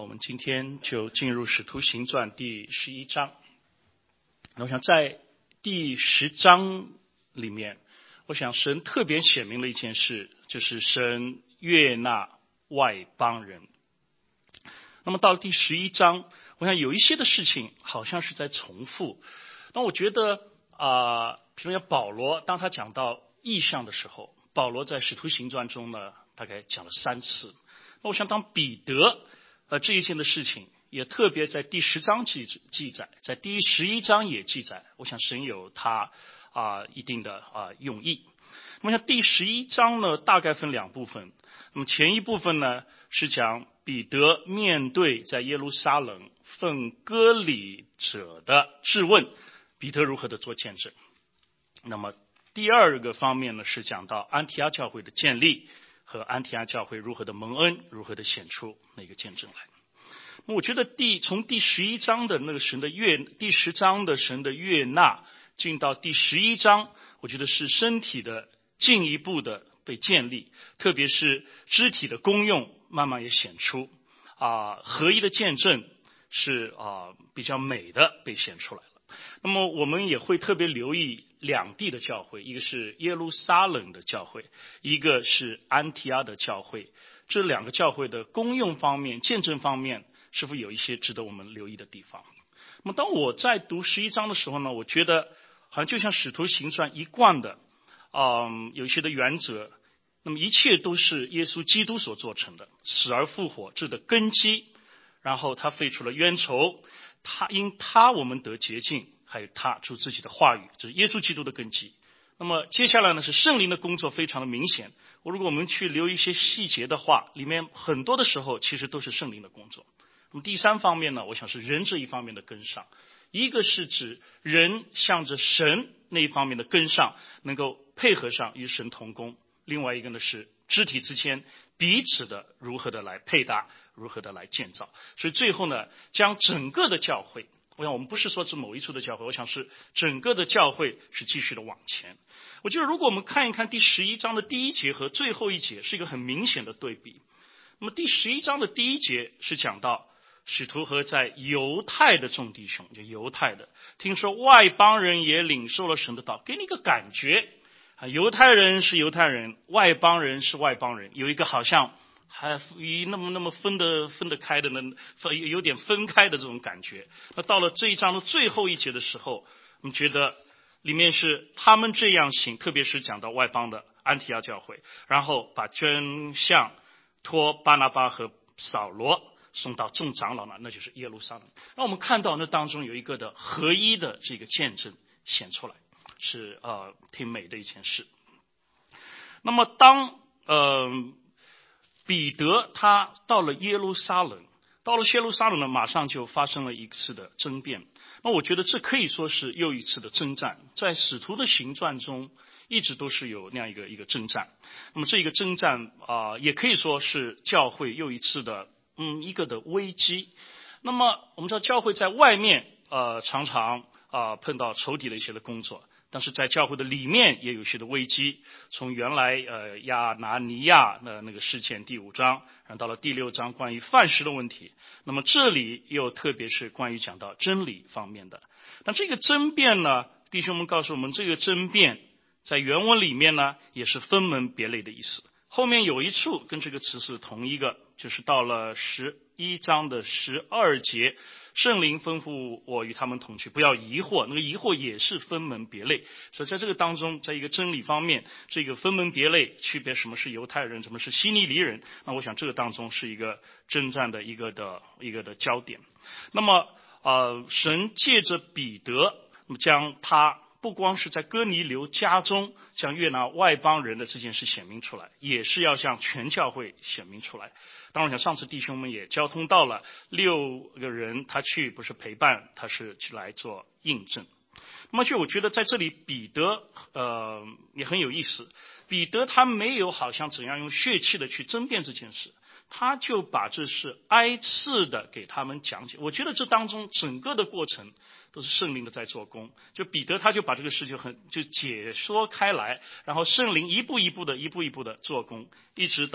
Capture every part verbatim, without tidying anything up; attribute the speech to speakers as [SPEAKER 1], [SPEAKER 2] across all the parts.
[SPEAKER 1] 我们今天就进入《使徒行传》第十一章。我想在第十章里面，我想神特别显明了一件事，就是神悦纳外邦人。那么到了第十一章，我想有一些的事情好像是在重复。但我觉得啊、呃，比如说保罗，当他讲到异象的时候，保罗在《使徒行传》中呢，大概讲了三次。那我想当彼得呃，这一件的事情也特别在第十章记记载，在第十一章也记载。我想神有他啊、呃、一定的啊、呃、用意。那么像第十一章呢，大概分两部分。那么前一部分呢是讲彼得面对在耶路撒冷奉割礼者的质问，彼得如何的做见证。那么第二个方面呢是讲到安提阿教会的建立和安提阿教会如何的蒙恩，如何的显出那个见证来。我觉得第从第十一章的那个神的悦，第十章的神的悦纳，进到第十一章，我觉得是身体的进一步的被建立，特别是肢体的功用慢慢也显出啊、呃，合一的见证是啊、呃、比较美的被显出来了。那么我们也会特别留意两地的教会，一个是耶路撒冷的教会，一个是安提阿的教会。这两个教会的功用方面、见证方面，是否有一些值得我们留意的地方？那么当我在读十一章的时候呢，我觉得好像就像使徒行传一贯的，嗯，有一些的原则。那么一切都是耶稣基督所做成的，死而复活这的根基，然后他废除了冤仇，他因他我们得洁净，还有他出自己的话语，这是耶稣基督的根基。那么接下来呢是圣灵的工作非常的明显。如果我们去留一些细节的话，里面很多的时候其实都是圣灵的工作。那么第三方面呢，我想是人这一方面的跟上，一个是指人向着神那一方面的跟上，能够配合上与神同工；另外一个呢是肢体之间彼此的如何的来配搭，如何的来建造。所以最后呢，将整个的教会，我想我们不是说指某一处的教会，我想是整个的教会是继续的往前。我觉得如果我们看一看第十一章的第一节和最后一节，是一个很明显的对比。那么第十一章的第一节是讲到使徒和在犹太的众弟兄，就犹太的听说外邦人也领受了神的道，给你一个感觉啊，犹太人是犹太人，外邦人是外邦人，有一个好像还那么那么分得分得开的呢，有点分开的这种感觉。那到了这一章的最后一节的时候，我们觉得里面是他们这样行，特别是讲到外邦的安提阿教会，然后把真相托巴拿巴和扫罗送到众长老那，那就是耶路撒冷。那我们看到那当中有一个的合一的这个见证显出来，是呃挺美的一件事。那么当呃彼得他到了耶路撒冷，到了耶路撒冷呢，马上就发生了一次的争辩。那我觉得这可以说是又一次的征战，在使徒的行传中一直都是有那样一个一个征战。那么这个征战啊、呃，也可以说是教会又一次的嗯一个的危机。那么我们知道教会在外面呃常常啊、呃、碰到仇敌的一些的工作，但是在教会的里面也有一些的危机。从原来呃亚拿尼亚的那个事件第五章，然后到了第六章关于饭食的问题，那么这里又特别是关于讲到真理方面的。那这个争辩呢，弟兄们告诉我们，这个争辩在原文里面呢也是分门别类的意思。后面有一处跟这个词是同一个，就是到了十一章的十二节，圣灵吩咐我与他们同去，不要疑惑。那个疑惑也是分门别类，所以在这个当中，在一个真理方面，这个分门别类区别什么是犹太人，什么是希尼黎人，那我想这个当中是一个征战的一个的一个的焦点。那么呃，神借着彼得，那么将他不光是在哥尼流家中将悦纳外邦人的这件事显明出来，也是要向全教会显明出来。当然，我想上次弟兄们也交通到了六个人，他去不是陪伴，他是去来做印证。那么就我觉得在这里彼得呃也很有意思，彼得他没有好像怎样用血气的去争辩这件事，他就把这事挨次的给他们讲解。我觉得这当中整个的过程都是圣灵的在做工，就彼得他就把这个事就很就解说开来，然后圣灵一步一步的一步一步的做工，一直到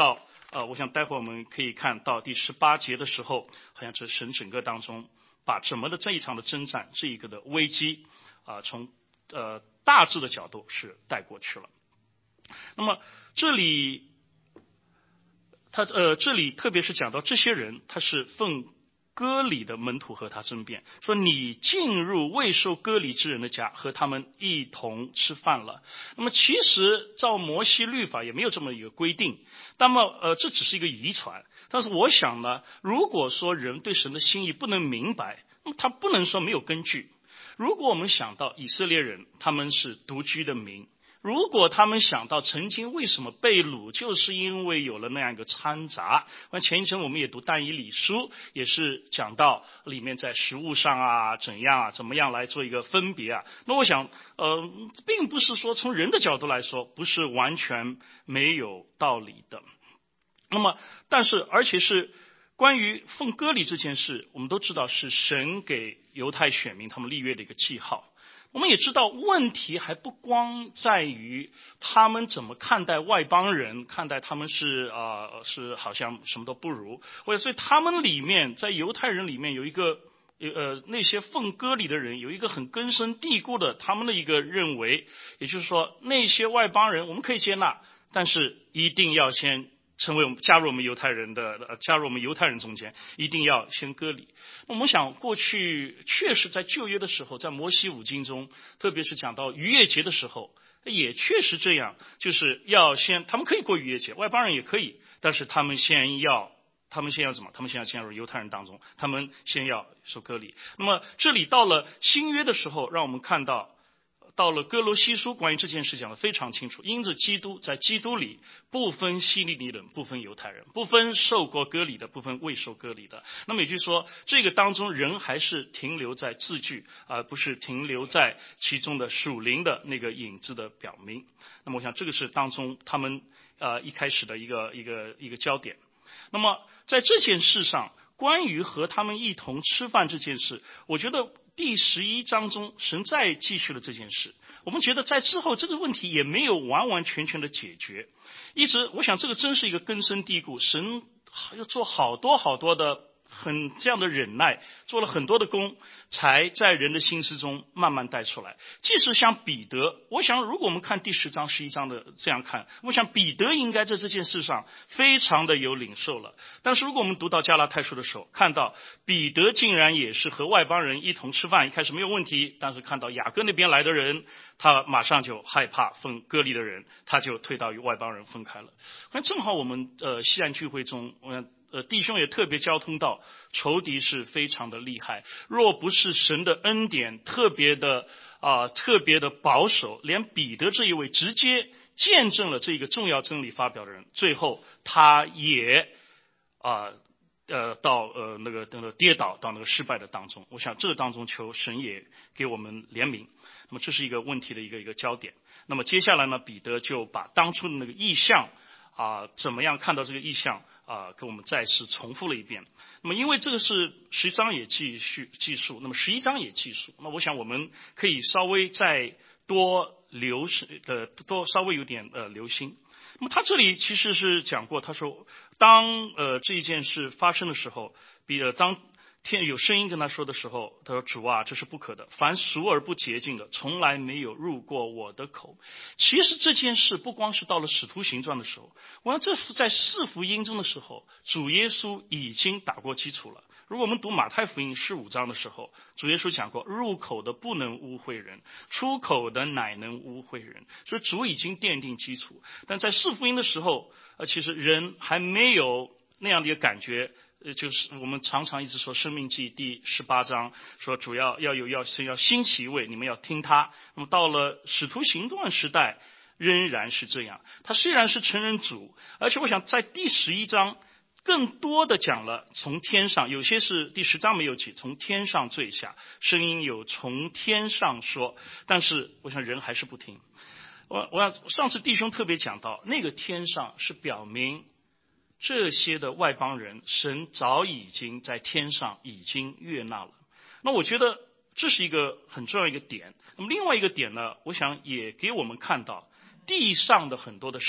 [SPEAKER 1] 呃，我想待会儿我们可以看到第十八节的时候，好像这神整个当中把怎么的这一场的征战，这一个的危机啊、呃，从呃大致的角度是带过去了。那么这里他呃这里特别是讲到这些人，他是奉割礼的门徒和他争辩，说你进入未受割礼之人的家，和他们一同吃饭了。那么其实照摩西律法也没有这么一个规定，那么呃这只是一个遗传。但是我想呢，如果说人对神的心意不能明白，那么他不能说没有根据。如果我们想到以色列人他们是独居的民，如果他们想到曾经为什么被掳，就是因为有了那样一个掺杂。前一阵我们也读但以理书，也是讲到里面在食物上啊怎样啊怎么样来做一个分别啊。那我想呃，并不是说从人的角度来说不是完全没有道理的。那么但是而且是关于奉割礼这件事，我们都知道是神给犹太选民他们立约的一个记号。我们也知道问题还不光在于他们怎么看待外邦人，看待他们是呃是好像什么都不如，所以他们里面在犹太人里面有一个呃那些奉割礼的人有一个很根深蒂固的他们的一个认为，也就是说那些外邦人我们可以接纳，但是一定要先成为我们加入我们犹太人的、呃、加入我们犹太人中间，一定要先割礼。我们想过去确实在旧约的时候，在摩西五经中，特别是讲到逾越节的时候，也确实这样，就是要先他们可以过逾越节，外邦人也可以，但是他们先要他们先要怎么？他们先要加入犹太人当中，他们先要受割礼。那么这里到了新约的时候，让我们看到到了哥罗西书关于这件事讲得非常清楚，因着基督，在基督里不分希利尼人，不分犹太人，不分受过割礼的，不分未受割礼的。那么也就是说，这个当中人还是停留在字句，而不是停留在其中的属灵的那个影子的表明。那么我想这个是当中他们呃一开始的一个一个一个焦点。那么在这件事上，关于和他们一同吃饭这件事，我觉得第十一章中神再继续了这件事。我们觉得在之后这个问题也没有完完全全的解决，一直我想这个真是一个根深蒂固，神要做好多好多的很这样的忍耐，做了很多的功，才在人的心思中慢慢带出来。即使像彼得，我想如果我们看第十章十一章的这样看，我想彼得应该在这件事上非常的有领受了。但是如果我们读到加拉太书的时候，看到彼得竟然也是和外邦人一同吃饭，一开始没有问题，但是看到雅各那边来的人，他马上就害怕分割离的人，他就退到与外邦人分开了。正好我们呃西岸聚会中，我想呃，弟兄也特别交通到，仇敌是非常的厉害。若不是神的恩典特别的啊、呃，特别的保守，连彼得这一位直接见证了这个重要真理发表的人，最后他也啊呃, 呃到呃那个那个跌倒到那个失败的当中。我想这个当中求神也给我们怜悯。那么这是一个问题的一个一个焦点。那么接下来呢，彼得就把当初的那个意象啊、呃，怎么样看到这个意象啊，给我们再次重复了一遍。那么因为这个是十章也继续记述，那么十一章也记述，那我想我们可以稍微再多留呃多稍微有点呃留心。那么他这里其实是讲过，他说当呃这一件事发生的时候，比呃当天有声音跟他说的时候，他说主啊，这是不可的，凡熟而不洁净的，从来没有入过我的口。其实这件事不光是到了使徒行传的时候，我想这在四福音中的时候，主耶稣已经打过基础了。如果我们读马太福音十五章的时候，主耶稣讲过，入口的不能污秽人，出口的乃能污秽人，所以主已经奠定基础。但在四福音的时候，呃，其实人还没有那样的一个感觉。呃，就是我们常常一直说《生命记》第十八章说，主要要有要是要兴起一位，你们要听他。那么到了使徒行传时代，仍然是这样。他虽然是承认主，而且我想在第十一章更多的讲了从天上，有些是第十章没有记，从天上坠下，声音有从天上说，但是我想人还是不听。我我上次弟兄特别讲到，那个天上是表明这些的外邦人，神早已经在天上已经悦纳了。那我觉得这是一个很重要一个点。那么另外一个点呢，我想也给我们看到地上的很多的事物，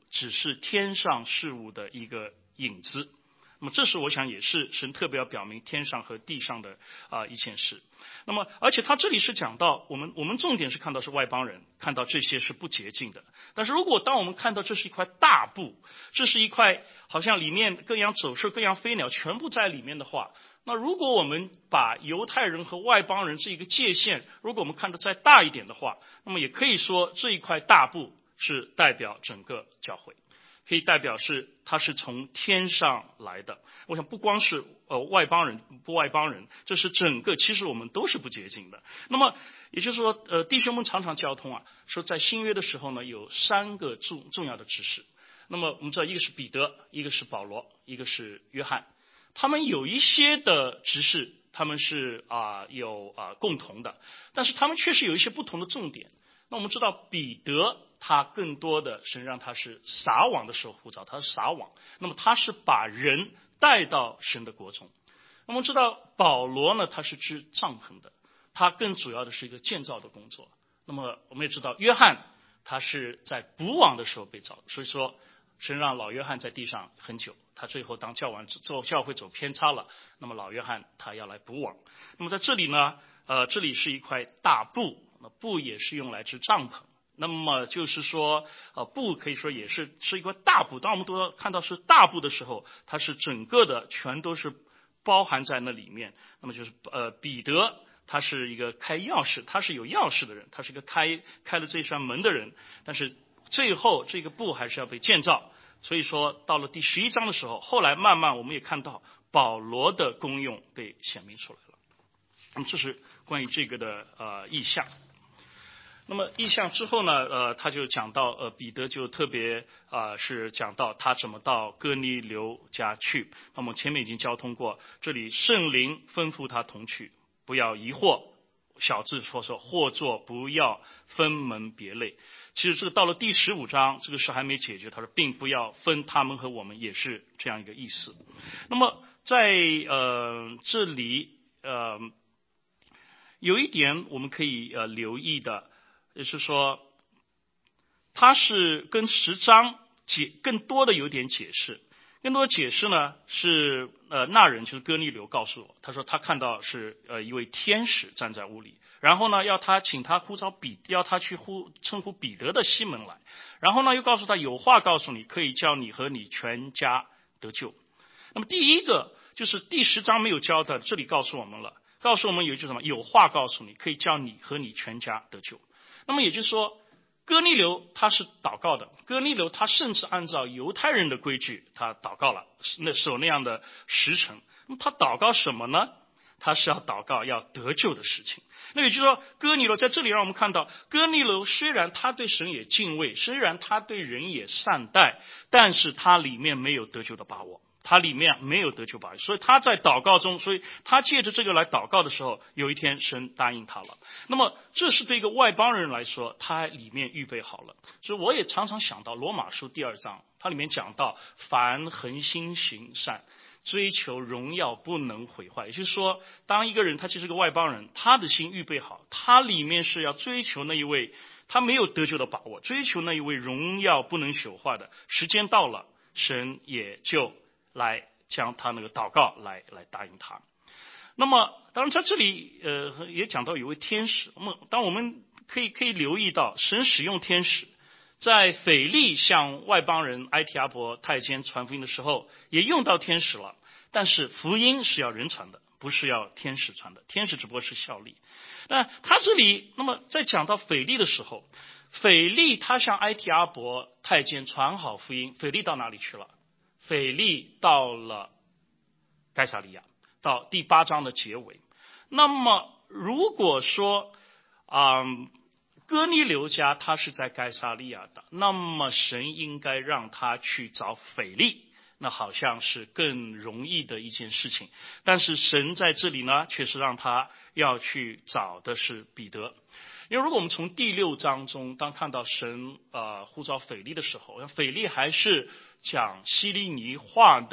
[SPEAKER 1] 只是天上事物的一个影子。那么这是我想也是神特别要表明天上和地上的啊、呃、一件事。那么而且他这里是讲到我们我们重点是看到是外邦人，看到这些是不洁净的。但是如果当我们看到这是一块大布，这是一块好像里面各样走兽各样飞鸟全部在里面的话，那如果我们把犹太人和外邦人这一个界限，如果我们看得再大一点的话，那么也可以说这一块大布是代表整个教会，可以代表是它是从天上来的。我想不光是呃外邦人不外邦人，这是整个其实我们都是不洁净的。那么也就是说呃弟兄们常常交通啊，说在新约的时候呢有三个重重要的执事。那么我们知道一个是彼得，一个是保罗，一个是约翰。他们有一些的执事他们是啊、呃、有啊、呃、共同的，但是他们确实有一些不同的重点。那我们知道彼得他更多的神让他是撒网的时候呼召，他是撒网，那么他是把人带到神的国中。那么我们知道保罗呢他是织帐篷的，他更主要的是一个建造的工作。那么我们也知道约翰他是在捕网的时候被造的，所以说神让老约翰在地上很久，他最后当教完做教会走偏差了，那么老约翰他要来捕网。那么在这里呢呃这里是一块大布，那布也是用来织帐篷。那么就是说呃布可以说也是是一块大布，当我们都看到是大布的时候，它是整个的全都是包含在那里面。那么就是呃彼得他是一个开钥匙，他是有钥匙的人，他是一个开开了这扇门的人，但是最后这个布还是要被建造。所以说到了第十一章的时候，后来慢慢我们也看到保罗的功用被显明出来了。那么这是关于这个的呃意象。那么意象之后呢呃他就讲到呃彼得就特别啊、呃、是讲到他怎么到哥尼流家去。那么前面已经交通过，这里圣灵吩咐他同去，不要疑惑，小字说说或作不要分门别类。其实这个到了第十五章这个事还没解决，他说并不要分他们和我们，也是这样一个意思。那么在呃这里呃有一点我们可以呃留意的，也是说它是跟十章解更多的有点解释。更多的解释呢是呃那人就是哥尼流告诉我，他说他看到是呃一位天使站在屋里，然后呢要他请他呼召彼要他去呼称呼彼得的西门来，然后呢又告诉他有话告诉你，可以叫你和你全家得救。那么第一个就是第十章没有教的，这里告诉我们了，告诉我们有一句什么，有话告诉你，可以叫你和你全家得救。那么也就是说哥尼流他是祷告的，哥尼流他甚至按照犹太人的规矩他祷告了，那守那样的时辰。那么他祷告什么呢？他是要祷告要得救的事情。那也就是说哥尼流在这里让我们看到，哥尼流虽然他对神也敬畏，虽然他对人也善待，但是他里面没有得救的把握，他里面没有得救把握，所以他在祷告中，所以他借着这个来祷告的时候，有一天神答应他了。那么这是对一个外邦人来说，他里面预备好了。所以我也常常想到罗马书第二章，它里面讲到凡恒心行善，追求荣耀不能毁坏。也就是说当一个人他其实是个外邦人，他的心预备好，他里面是要追求那一位他没有得救的把握，追求那一位荣耀不能朽坏的，时间到了神也就来将他那个祷告来来答应他。那么当然在这里呃也讲到有位天使，那么当我们可以可以留意到神使用天使，在腓力向外邦人埃提阿伯太监传福音的时候也用到天使了，但是福音是要人传的，不是要天使传的，天使只不过是效力。那他这里那么在讲到腓力的时候，腓力他向埃提阿伯太监传好福音，腓力到哪里去了？腓力到了该撒利亚，到第八章的结尾。那么如果说啊、嗯，哥尼流家他是在该撒利亚的，那么神应该让他去找腓力，那好像是更容易的一件事情。但是神在这里呢，却是让他要去找的是彼得。因为如果我们从第六章中当看到神呃呼召腓力的时候，腓力还是讲希利尼话的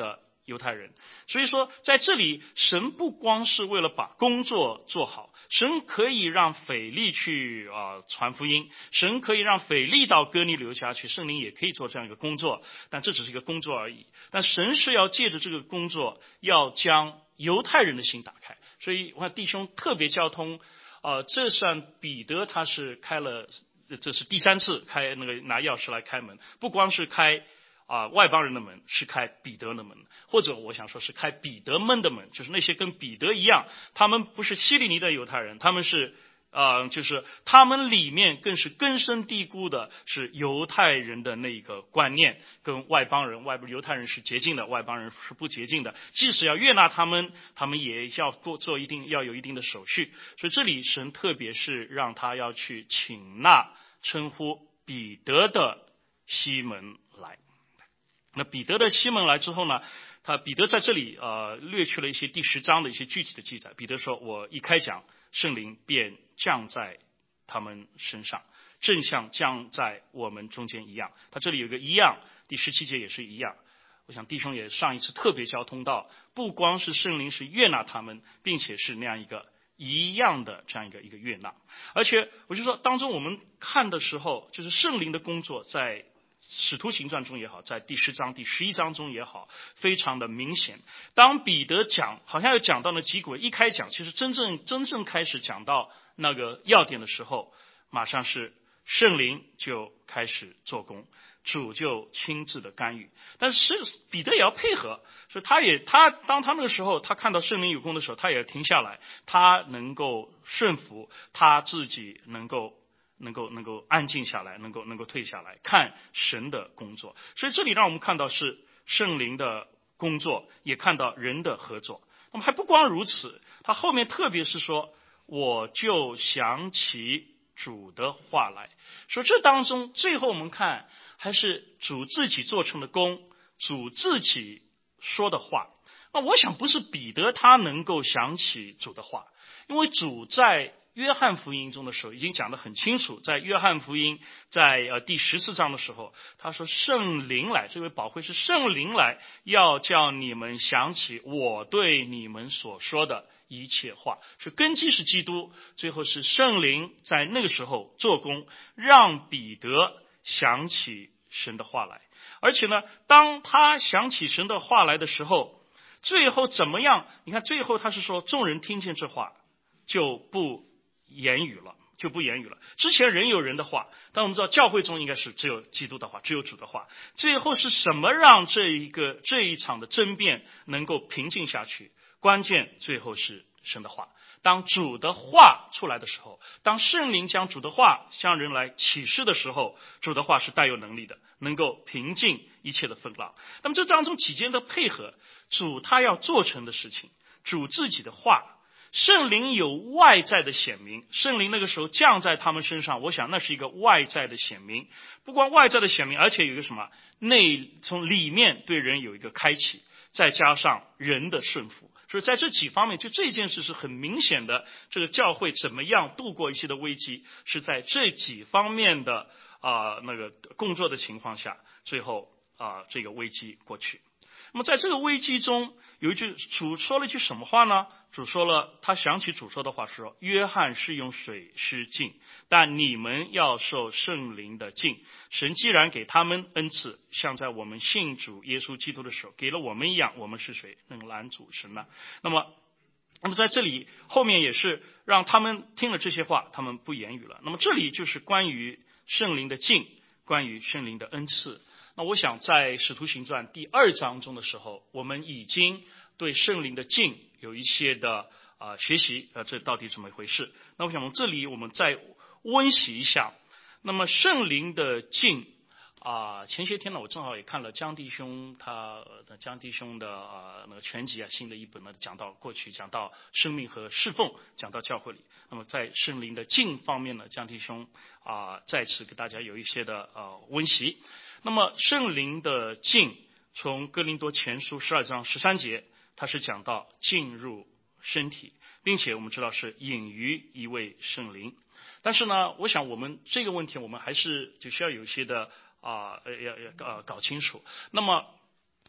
[SPEAKER 1] 犹太人。所以说在这里神不光是为了把工作做好，神可以让腓力去啊、呃、传福音，神可以让腓力到哥尼流家去，圣灵也可以做这样一个工作，但这只是一个工作而已。但神是要借着这个工作要将犹太人的心打开。所以我看弟兄特别交通呃，这算彼得他是开了，这是第三次开那个拿钥匙来开门，不光是开啊、呃、外邦人的门，是开彼得的门，或者我想说是开彼得们的门，就是那些跟彼得一样，他们不是希利尼的犹太人，他们是啊、呃，就是他们里面更是根深蒂固的是犹太人的那个观念，跟外邦人，外犹太人是洁净的，外邦人是不洁净的。即使要悦纳他们，他们也要做做一定要有一定的手续。所以这里神特别是让他要去请那称呼彼得的西门来。那彼得的西门来之后呢？他彼得在这里呃略去了一些第十章的一些具体的记载。彼得说：“我一开讲，圣灵便降在他们身上，正像降在我们中间一样。”他这里有个一样，第十七节也是一样。我想弟兄也上一次特别交通到，不光是圣灵是悦纳他们，并且是那样一个一样的这样一个一个悦纳。而且我就说，当中我们看的时候，就是圣灵的工作在使徒行传中也好，在第十章第十一章中也好，非常的明显。当彼得讲好像有讲到那几轨，一开讲其实真正真正开始讲到那个要点的时候，马上是圣灵就开始做工，主就亲自的干预。但是彼得也要配合，所以他也他当他那个时候他看到圣灵有功的时候，他也停下来，他能够顺服，他自己能够能够能够安静下来，能够能够退下来看神的工作。所以这里让我们看到是圣灵的工作，也看到人的合作。那么还不光如此，他后面特别是说，我就想起主的话来。说这当中最后我们看还是主自己做成的功，主自己说的话。那我想不是彼得他能够想起主的话，因为主在约翰福音中的时候已经讲得很清楚。在约翰福音在呃第十四章的时候，他说圣灵来，这位宝贵是圣灵来，要叫你们想起我对你们所说的一切话。是根基是基督，最后是圣灵在那个时候做工，让彼得想起神的话来。而且呢，当他想起神的话来的时候，最后怎么样？你看最后他是说众人听见这话就不言语了，就不言语了。之前人有人的话，但我们知道教会中应该是只有基督的话，只有主的话。最后是什么让这一个这一场的争辩能够平静下去？关键最后是神的话。当主的话出来的时候，当圣灵将主的话向人来启示的时候，主的话是带有能力的，能够平静一切的风浪。那么这当中几件的配合，主他要做成的事情，主自己的话，圣灵有外在的显明，圣灵那个时候降在他们身上，我想那是一个外在的显明。不光外在的显明，而且有一个什么内从里面对人有一个开启，再加上人的顺服。所以在这几方面，就这件事是很明显的，这个教会怎么样度过一些的危机，是在这几方面的啊、呃、那个工作的情况下，最后啊、呃、这个危机过去。那么在这个危机中，有一句主说了一句什么话呢？主说了，他想起主说的话说：“约翰是用水施浸，但你们要受圣灵的浸。神既然给他们恩赐，像在我们信主耶稣基督的时候给了我们一样，我们是谁能拦阻神呢？”那么，那么在这里后面也是让他们听了这些话，他们不言语了。那么这里就是关于圣灵的浸，关于圣灵的恩赐。那我想在使徒行传第二章中的时候，我们已经对圣灵的浸有一些的啊、呃、学习，呃，这到底怎么一回事？那我想从这里我们再温习一下。那么圣灵的浸啊、呃，前些天呢，我正好也看了江弟兄他的江弟兄的呃那个全集啊，新的一本呢，讲到过去讲到生命和侍奉，讲到教会里。那么在圣灵的浸方面呢，江弟兄啊、呃、再次给大家有一些的呃温习。那么圣灵的浸，从哥林多前书十二章十三节，它是讲到进入身体，并且我们知道是隐于一位圣灵。但是呢，我想我们这个问题，我们还是就需要有一些的啊呃要要呃搞清楚。那么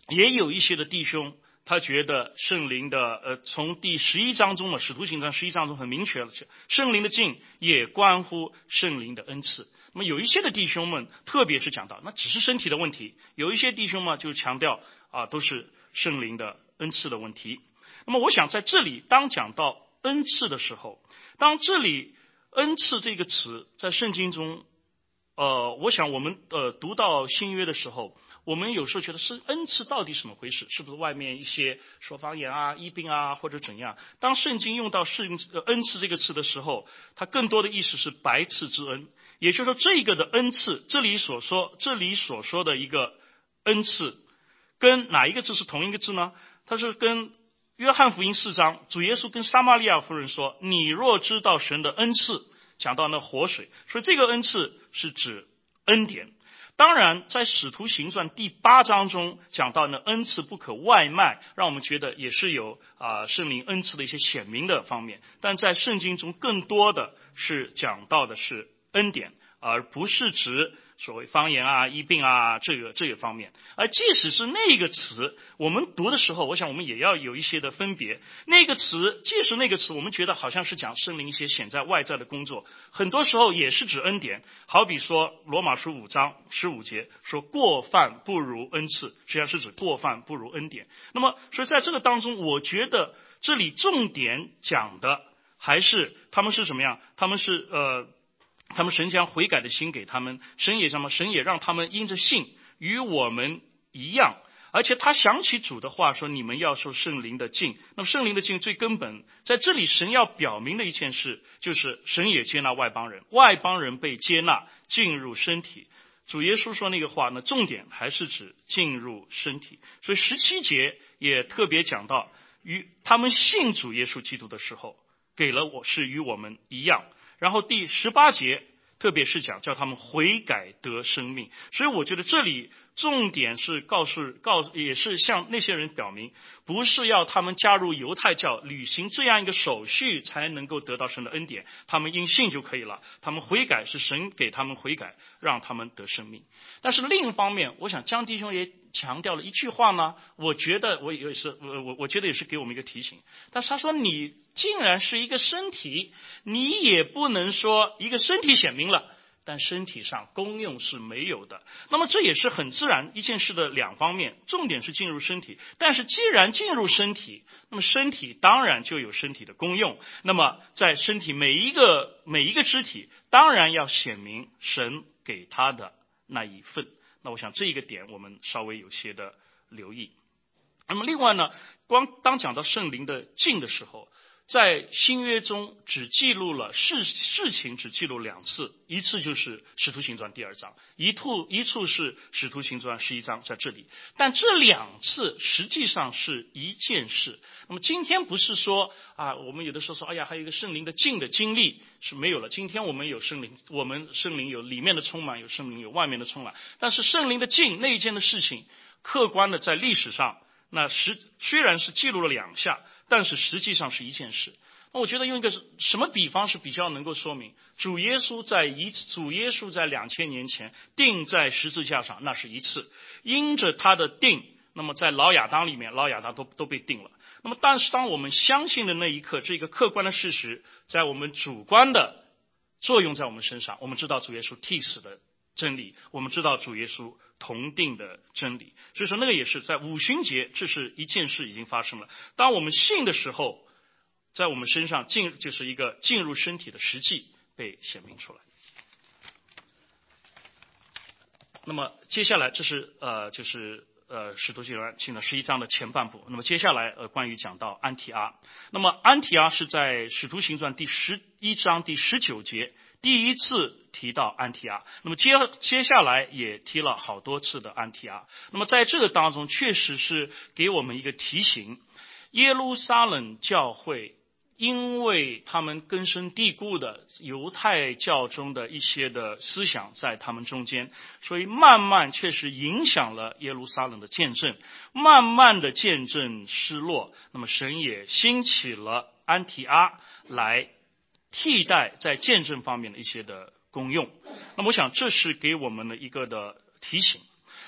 [SPEAKER 1] 也有一些的弟兄，他觉得圣灵的呃，从第十一章中嘛，使徒行传十一章中很明确了，圣灵的境也关乎圣灵的恩赐。那么有一些的弟兄们，特别是讲到那只是身体的问题，有一些弟兄嘛就强调啊，都是圣灵的恩赐的问题。那么我想在这里，当讲到恩赐的时候，当这里恩赐这个词在圣经中，呃，我想我们呃读到新约的时候，我们有时候觉得是恩赐到底什么回事？是不是外面一些说方言啊、医病啊，或者怎样？当圣经用到圣呃恩赐这个词的时候，它更多的意思是白赐之恩，也就是说这个的恩赐，这里所说这里所说的一个恩赐，跟哪一个字是同一个字呢？它是跟约翰福音四章，主耶稣跟撒玛利亚妇人说：“你若知道神的恩赐。”讲到那活水，所以这个恩赐是指恩典。当然在使徒行传第八章中讲到呢，恩赐不可外卖，让我们觉得也是有啊、呃、圣灵恩赐的一些显明的方面，但在圣经中更多的是讲到的是恩典，而不是指所谓方言啊、医病啊这个这个方面。而即使是那个词，我们读的时候，我想我们也要有一些的分别。那个词，即使那个词，我们觉得好像是讲圣灵一些显在外在的工作，很多时候也是指恩典。好比说罗马书五章十五节说过犯不如恩赐，实际上是指过犯不如恩典。那么所以在这个当中，我觉得这里重点讲的还是他们是什么样，他们是呃他们神将悔改的心给他们，神也什么？神也让他们因着信与我们一样，而且他想起主的话说：“你们要受圣灵的浸。”那么圣灵的浸最根本，在这里神要表明的一件事，就是神也接纳外邦人，外邦人被接纳进入身体。主耶稣说那个话呢，重点还是指进入身体。所以十七节也特别讲到，与他们信主耶稣基督的时候，给了我是与我们一样。然后第十八节特别是讲叫他们悔改得生命，所以我觉得这里重点是告诉告也是向那些人表明，不是要他们加入犹太教履行这样一个手续才能够得到神的恩典，他们因信就可以了，他们悔改是神给他们悔改，让他们得生命。但是另一方面，我想江弟兄也强调了一句话呢，我觉得我也是我我我觉得也是给我们一个提醒。但是他说你竟然是一个身体，你也不能说一个身体显明了，但身体上功用是没有的。那么这也是很自然一件事的两方面，重点是进入身体。但是既然进入身体，那么身体当然就有身体的功用。那么在身体每一个每一个肢体，当然要显明神给他的那一份。那我想这一个点我们稍微有些的留意。那么另外呢，光当讲到圣灵的浸的时候，在新约中只记录了事事情只记录两次，一次就是使徒行传第二章，一处一处是使徒行传十一章，在这里。但这两次实际上是一件事。那么今天不是说啊，我们有的时候说，哎呀，还有一个圣灵的浸的经历是没有了。今天我们有圣灵，我们圣灵有里面的充满，有圣灵有外面的充满。但是圣灵的浸那一件的事情，客观的在历史上，那实虽然是记录了两下，但是实际上是一件事。那我觉得用一个什么比方是比较能够说明主耶稣在一主耶稣在两千年前钉在十字架上，那是一次，因着他的钉，那么在老亚当里面，老亚当都都被钉了。那么但是当我们相信的那一刻，这个客观的事实在我们主观的作用在我们身上，我们知道主耶稣替死的真理，我们知道主耶稣同定的真理。所以说那个也是在五旬节，这是一件事已经发生了。当我们信的时候，在我们身上进就是一个进入身体的实际被显明出来。那么接下来这是呃就是呃使徒行传的十一章的前半部。那么接下来呃关于讲到安提阿，那么安提阿是在使徒行传第十一章第十九节第一次提到安提阿，那么接接下来也提了好多次的安提阿。那么在这个当中确实是给我们一个提醒，耶路撒冷教会因为他们根深蒂固的犹太教中的一些的思想在他们中间，所以慢慢确实影响了耶路撒冷的见证，慢慢的见证失落。那么神也兴起了安提阿来替代在见证方面的一些的功用。那么我想这是给我们的一个的提醒。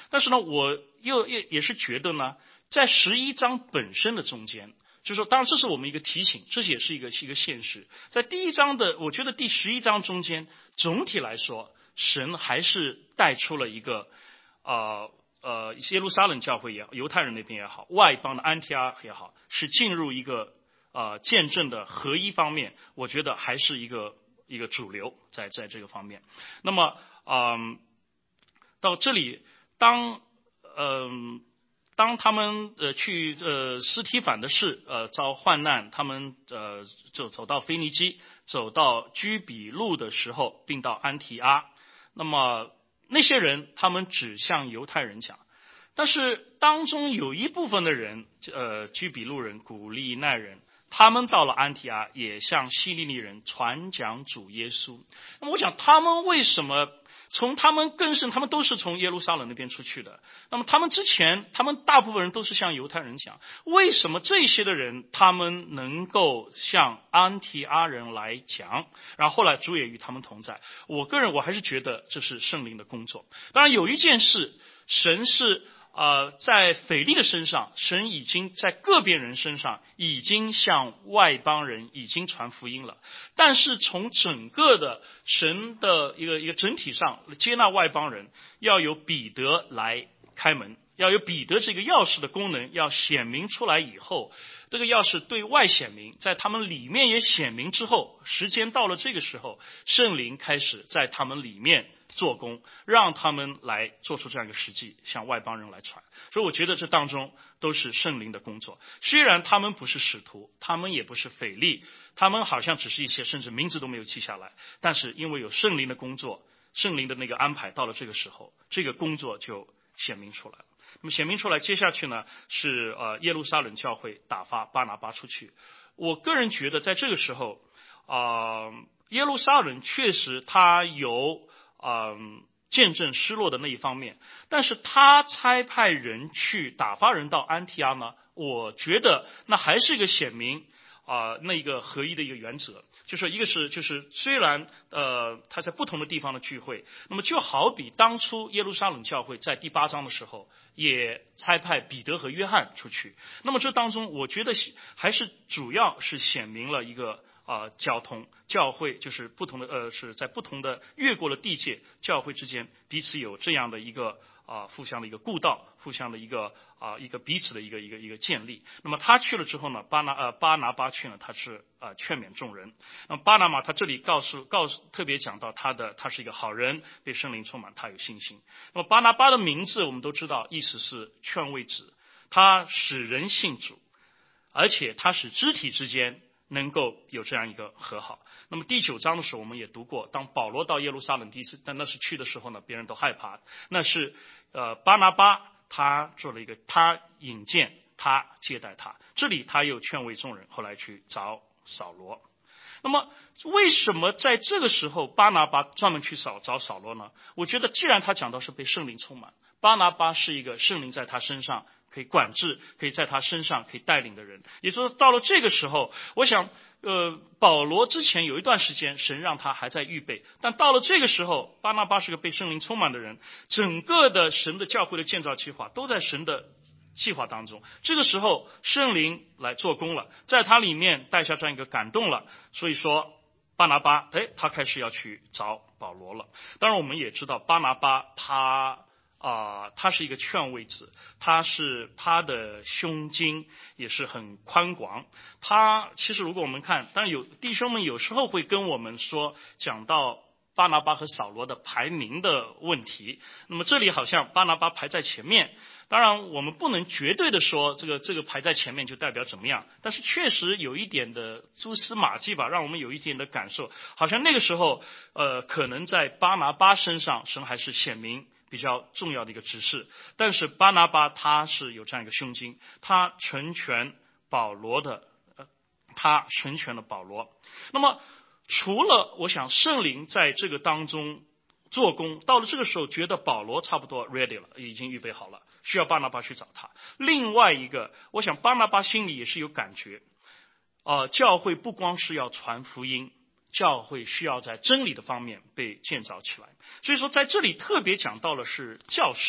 [SPEAKER 1] 但是呢，我又也也是觉得呢，在十一章本身的中间，就是说，当然这是我们一个提醒，这也是一个是一个现实。在第一章的，我觉得第十一章中间，总体来说，神还是带出了一个呃呃耶路撒冷教会也好，犹太人那边也好，外邦的安提阿也好，是进入一个呃见证的合一方面，我觉得还是一个一个主流在在这个方面。那么嗯、呃，到这里，当嗯。呃当他们呃去呃斯提反的事呃遭患难，他们呃就走到腓尼基，走到居比路的时候，并到安提阿。那么那些人他们只向犹太人讲，但是当中有一部分的人，呃居比路人、古利奈人，他们到了安提阿，也向希利尼人传讲主耶稣。那么我想他们为什么？从他们更甚，他们都是从耶路撒冷那边出去的。那么他们之前，他们大部分人都是向犹太人讲。为什么这些的人他们能够向安提阿人来讲？然后后来主也与他们同在。我个人我还是觉得这是圣灵的工作。当然有一件事，神是呃在腓利的身上，神已经在个别人身上已经向外邦人已经传福音了。但是从整个的神的一个一个整体上接纳外邦人，要有彼得来开门，要有彼得这个钥匙的功能要显明出来以后，这个钥匙对外显明，在他们里面也显明之后，时间到了这个时候，圣灵开始在他们里面做工，让他们来做出这样一个实际，向外邦人来传。所以我觉得这当中都是圣灵的工作。虽然他们不是使徒，他们也不是腓利，他们好像只是一些甚至名字都没有记下来，但是因为有圣灵的工作，圣灵的那个安排，到了这个时候，这个工作就显明出来了。那么显明出来，接下去呢是呃耶路撒冷教会打发巴拿巴出去。我个人觉得在这个时候，啊、呃、耶路撒冷确实他有嗯、呃、见证失落的那一方面，但是他差派人去打发人到安提阿呢，我觉得那还是一个显明啊、呃、那个合一的一个原则。就是一个是就是虽然呃他在不同的地方的聚会，那么就好比当初耶路撒冷教会在第八章的时候也差派彼得和约翰出去，那么这当中我觉得还是主要是显明了一个啊、呃、交通教会就是不同的呃是在不同的越过了地界，教会之间彼此有这样的一个啊、呃，互相的一个顾道，互相的一个啊、呃、一个彼此的一个一个一个建立。那么他去了之后呢，巴拿呃巴拿巴去呢，他是呃劝勉众人。那么巴拿马他这里告诉告诉特别讲到他的他是一个好人，被圣灵充满，他有信心。那么巴拿巴的名字我们都知道，意思是劝慰子，他使人信主，而且他使肢体之间能够有这样一个和好。那么第九章的时候我们也读过，当保罗到耶路撒冷第一次，但那是去的时候呢，别人都害怕。那是呃巴拿巴他做了一个，他引荐，他接待他，这里他又劝慰众人，后来去找扫罗。那么为什么在这个时候巴拿巴专门去找找扫罗呢？我觉得既然他讲到是被圣灵充满，巴拿巴是一个圣灵在他身上可以管制，可以在他身上可以带领的人。也就是到了这个时候，我想呃，保罗之前有一段时间神让他还在预备，但到了这个时候，巴拿巴是个被圣灵充满的人，整个的神的教会的建造计划都在神的计划当中。这个时候圣灵来做工了，在他里面带下这样一个感动了，所以说巴拿巴哎，他开始要去找保罗了。当然我们也知道巴拿巴他啊、呃，他是一个劝慰子，他是他的胸襟也是很宽广。他其实如果我们看，当然有弟兄们有时候会跟我们说讲到巴拿巴和扫罗的排名的问题，那么这里好像巴拿巴排在前面。当然我们不能绝对的说这个这个排在前面就代表怎么样，但是确实有一点的蛛丝马迹吧，让我们有一点的感受，好像那个时候呃，可能在巴拿巴身上神还是显明比较重要的一个指示。但是巴拿巴他是有这样一个胸襟，他成全保罗的呃，他成全了保罗。那么除了我想圣灵在这个当中做工，到了这个时候觉得保罗差不多 ready 了，已经预备好了，需要巴拿巴去找他。另外一个我想巴拿巴心里也是有感觉，呃，教会不光是要传福音，教会需要在真理的方面被建造起来。所以说在这里特别讲到了是教师。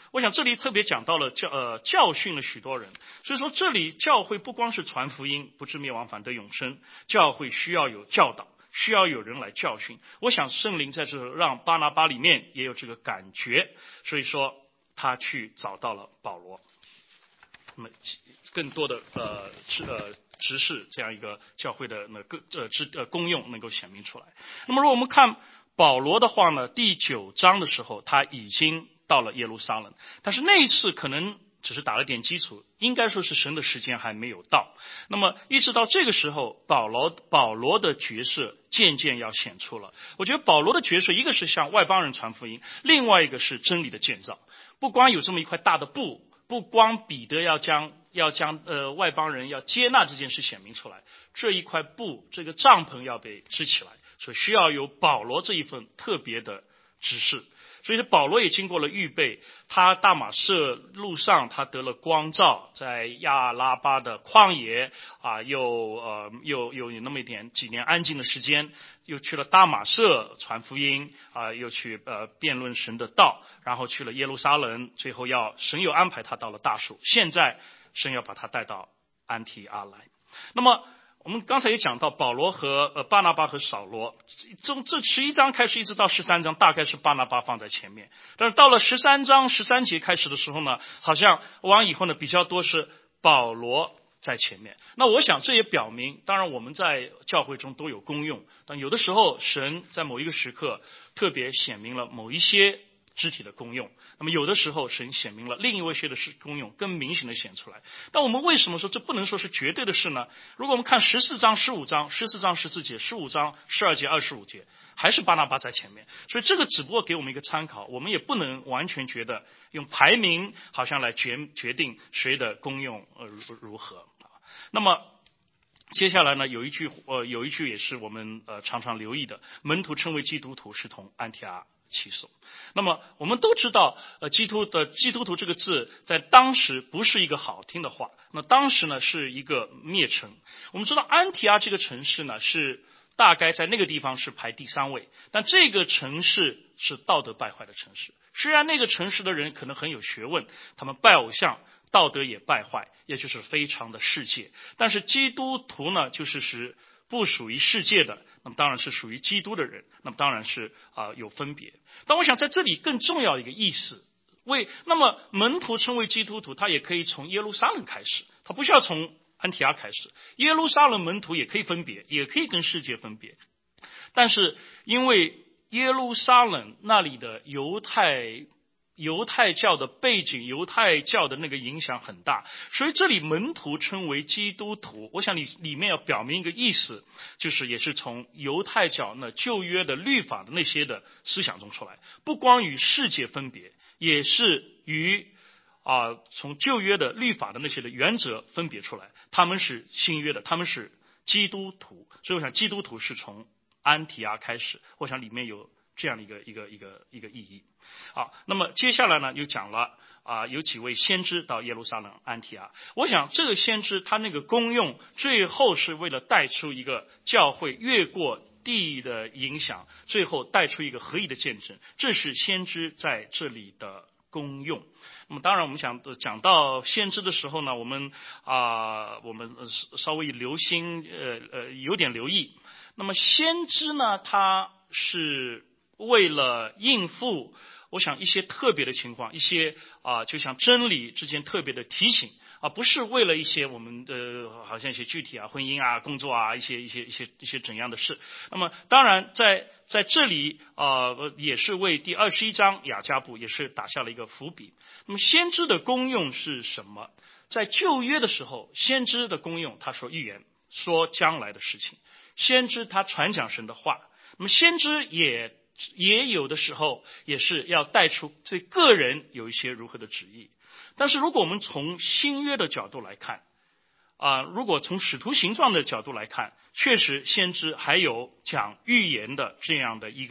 [SPEAKER 1] 我想这里特别讲到了教呃教训了许多人，所以说这里教会不光是传福音，不至灭亡反得永生，教会需要有教导，需要有人来教训。我想圣灵在这让巴拿巴里面也有这个感觉，所以说他去找到了保罗，那么更多的呃执呃执事这样一个教会的那个呃之呃功用能够显明出来。那么如果我们看保罗的话呢，第九章的时候他已经到了耶路撒冷，但是那一次可能只是打了点基础，应该说是神的时间还没有到。那么一直到这个时候，保罗保罗的角色渐渐要显出了。我觉得保罗的角色，一个是向外邦人传福音，另外一个是真理的建造。不光有这么一块大的布，不光彼得要将要将呃外邦人要接纳这件事显明出来，这一块布这个帐篷要被支起来，所以需要有保罗这一份特别的指示。所以说保罗也经过了预备，他大马色路上他得了光照，在亚拉巴的旷野啊，又呃又又有那么一点几年安静的时间，又去了大马色传福音啊，又去呃辩论神的道，然后去了耶路撒冷，最后要神又安排他到了大树，现在神要把他带到安提阿来。那么我们刚才也讲到，保罗和呃巴拿巴和扫罗，从这十一章开始一直到十三章，大概是巴拿巴放在前面。但是到了十三章十三节开始的时候呢，好像往以后呢比较多是保罗在前面。那我想这也表明，当然我们在教会中都有功用，但有的时候神在某一个时刻特别显明了某一些肢体的功用，那么有的时候神显明了另一位些的功用更明显的显出来。但我们为什么说这不能说是绝对的事呢？如果我们看十四章十五章十四章十四节十五章十二节二十五节，还是巴拿巴在前面，所以这个只不过给我们一个参考，我们也不能完全觉得用排名好像来决决定谁的功用呃如如何。那么接下来呢，有一句呃有一句也是我们呃常常留意的，门徒称为基督徒是同安提阿起手。那么我们都知道呃基督的基督徒这个字在当时不是一个好听的话，那当时呢是一个蔑称。我们知道安提阿这个城市呢是大概在那个地方是排第三位，但这个城市是道德败坏的城市。虽然那个城市的人可能很有学问，他们拜偶像，道德也败坏，也就是非常的世界，但是基督徒呢就是是不属于世界的，那么当然是属于基督的人，那么当然是啊、呃、有分别。但我想在这里更重要一个意思，为那么门徒称为基督徒，他也可以从耶路撒冷开始，他不需要从安提阿开始。耶路撒冷门徒也可以分别，也可以跟世界分别，但是因为耶路撒冷那里的犹太犹太教的背景，犹太教的那个影响很大，所以这里门徒称为基督徒，我想里里面要表明一个意思，就是也是从犹太教那旧约的律法的那些的思想中出来，不光与世界分别，也是与啊、呃、从旧约的律法的那些的原则分别出来，他们是新约的，他们是基督徒，所以我想基督徒是从安提阿开始，我想里面有这样的一个一个一个一个意义。好，那么接下来呢，又讲了啊、呃，有几位先知到耶路撒冷安提阿。我想这个先知他那个功用，最后是为了带出一个教会越过地的影响，最后带出一个合一的见证，这是先知在这里的功用。那么当然我们想讲到先知的时候呢，我们啊、呃、我们稍微留心呃呃有点留意。那么先知呢，他是为了应付我想一些特别的情况，一些啊、呃、就像真理之间特别的提醒啊，不是为了一些我们的好像一些具体啊婚姻啊工作啊一些一些一些一些怎样的事。那么当然在在这里啊、呃、也是为第二十一章雅迦布也是打下了一个伏笔。那么先知的功用是什么？在旧约的时候，先知的功用他说预言，说将来的事情，先知他传讲神的话。那么先知也也有的时候也是要带出对个人有一些如何的旨意。但是如果我们从新约的角度来看啊、呃，如果从使徒行传的角度来看，确实先知还有讲预言的这样的一个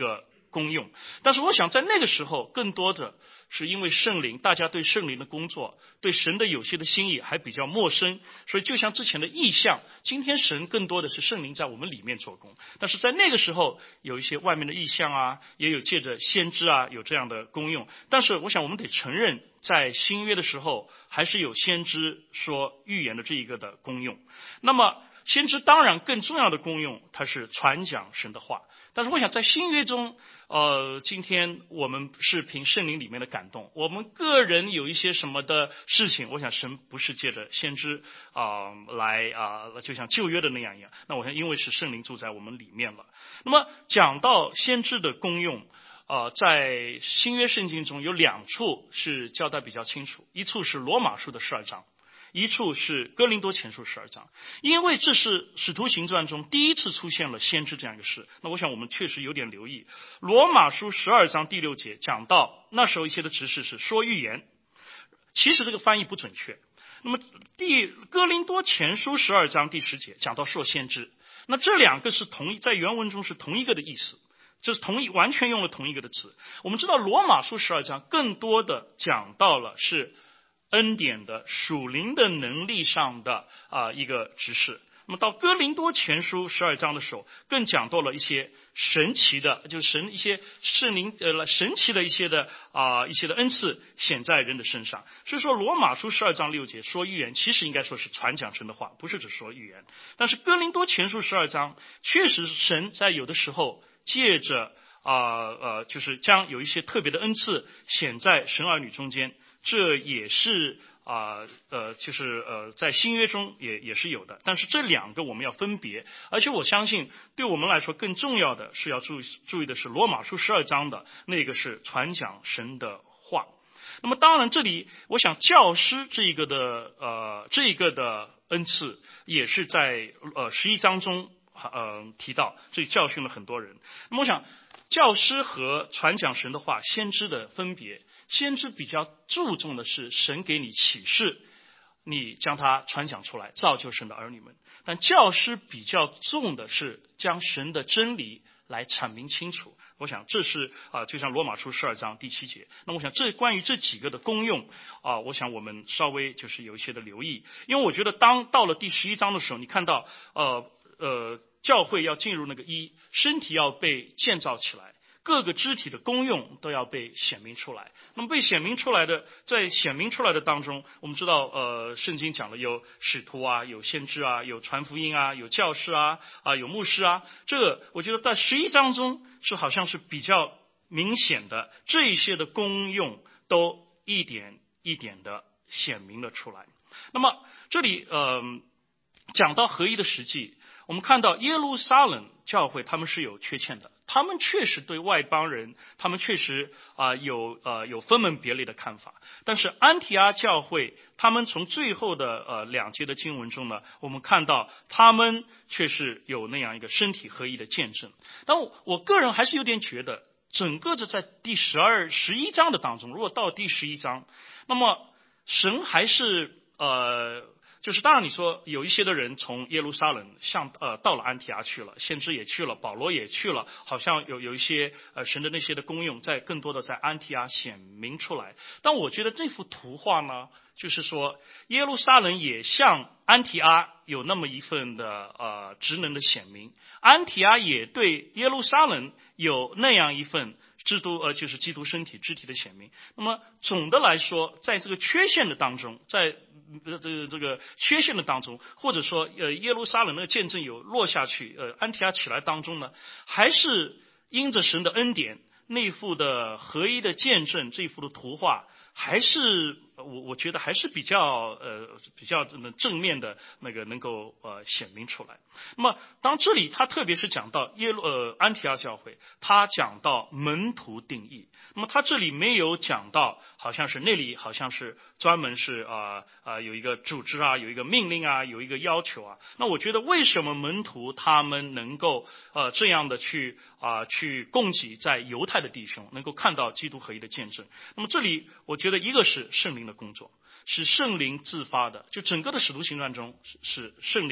[SPEAKER 1] 功用。但是我想在那个时候，更多的是因为圣灵，大家对圣灵的工作，对神的有些的心意还比较陌生，所以就像之前的意象，今天神更多的是圣灵在我们里面做工。但是在那个时候，有一些外面的意象啊，也有借着先知啊，有这样的功用。但是我想我们得承认，在新约的时候，还是有先知说预言的这一个的功用。那么先知当然更重要的功用，它是传讲神的话。但是我想在新约中，呃，今天我们是凭圣灵里面的感动，我们个人有一些什么的事情，我想神不是借着先知啊、呃、来啊、呃，就像旧约的那样一样。那我想因为是圣灵住在我们里面了。那么讲到先知的功用，呃，在新约圣经中有两处是交代比较清楚，一处是罗马书的十二章。一处是哥林多前书十二章，因为这是使徒行传中第一次出现了先知这样一个事，那我想我们确实有点留意。罗马书十二章第六节讲到那时候一些的执事是说预言，其实这个翻译不准确。那么第哥林多前书十二章第十节讲到说先知，那这两个是同一，在原文中是同一个的意思，这是同一，完全用了同一个的词。我们知道罗马书十二章更多的讲到了是恩典的属灵的能力上的啊、呃、一个指示。那么到哥林多前书十二章的时候，更讲到了一些神奇的，就是神一些圣灵呃神奇的一些的啊、呃、一些的恩赐显在人的身上。所以说罗马书十二章六节说预言，其实应该说是传讲神的话，不是只说预言。但是哥林多前书十二章确实神在有的时候借着啊 呃, 呃就是将有一些特别的恩赐显在神儿女中间。这也是啊 呃, 呃，就是呃，在新约中也也是有的，但是这两个我们要分别，而且我相信对我们来说更重要的是要注意注意的是罗马书十二章的那个是传讲神的话。那么当然这里我想教师这一个的呃这一个的恩赐也是在呃十一章中呃提到，这里教训了很多人。那么我想教师和传讲神的话先知的分别，先知比较注重的是神给你启示，你将它传讲出来，造就神的儿女们。但教师比较重的是将神的真理来阐明清楚。我想这是啊、呃，就像罗马书十二章第七节。那我想这关于这几个的功用啊、呃，我想我们稍微就是有一些的留意，因为我觉得当到了第十一章的时候，你看到呃呃教会要进入那个一，身体要被建造起来。各个肢体的功用都要被显明出来。那么被显明出来的，在显明出来的当中，我们知道，呃，圣经讲了有使徒啊，有先知啊，有传福音啊，有教师啊，啊，有牧师啊。这个我觉得在十一章中是好像是比较明显的，这一些的功用都一点一点的显明了出来。那么这里呃讲到合一的实际，我们看到耶路撒冷教会他们是有缺欠的。他们确实对外邦人，他们确实啊、呃、有呃有分门别类的看法。但是安提阿教会，他们从最后的呃两节的经文中呢，我们看到他们确实有那样一个身体合一的见证。但我我个人还是有点觉得，整个的在第十二、十一章的当中，如果到第十一章，那么神还是呃。就是当然你说有一些的人从耶路撒冷向呃到了安提阿去了，先知也去了，保罗也去了，好像有有一些呃神的那些的功用在更多的在安提阿显明出来。但我觉得这幅图画呢，就是说耶路撒冷也像安提阿有那么一份的呃职能的显明，安提阿也对耶路撒冷有那样一份基督呃就是基督身体肢体的显明。那么总的来说，在这个缺陷的当中，在这个这个缺陷的当中，或者说呃耶路撒冷那个见证有落下去，呃安提阿起来当中呢，还是因着神的恩典，那幅的合一的见证，这幅的图画，还是我我觉得还是比较呃比较正面的那个能够呃显明出来。那么当这里他特别是讲到耶路呃安提阿教会，他讲到门徒定义，那么他这里没有讲到好像是那里好像是专门是啊啊、呃呃、有一个组织啊，有一个命令啊，有一个要求啊。那我觉得为什么门徒他们能够呃这样的去啊、呃、去供给在犹太的弟兄能够看到基督合一的见证？那么这里我觉得一个是圣灵的工作，是圣灵自发的，就整个的使徒行传中是圣灵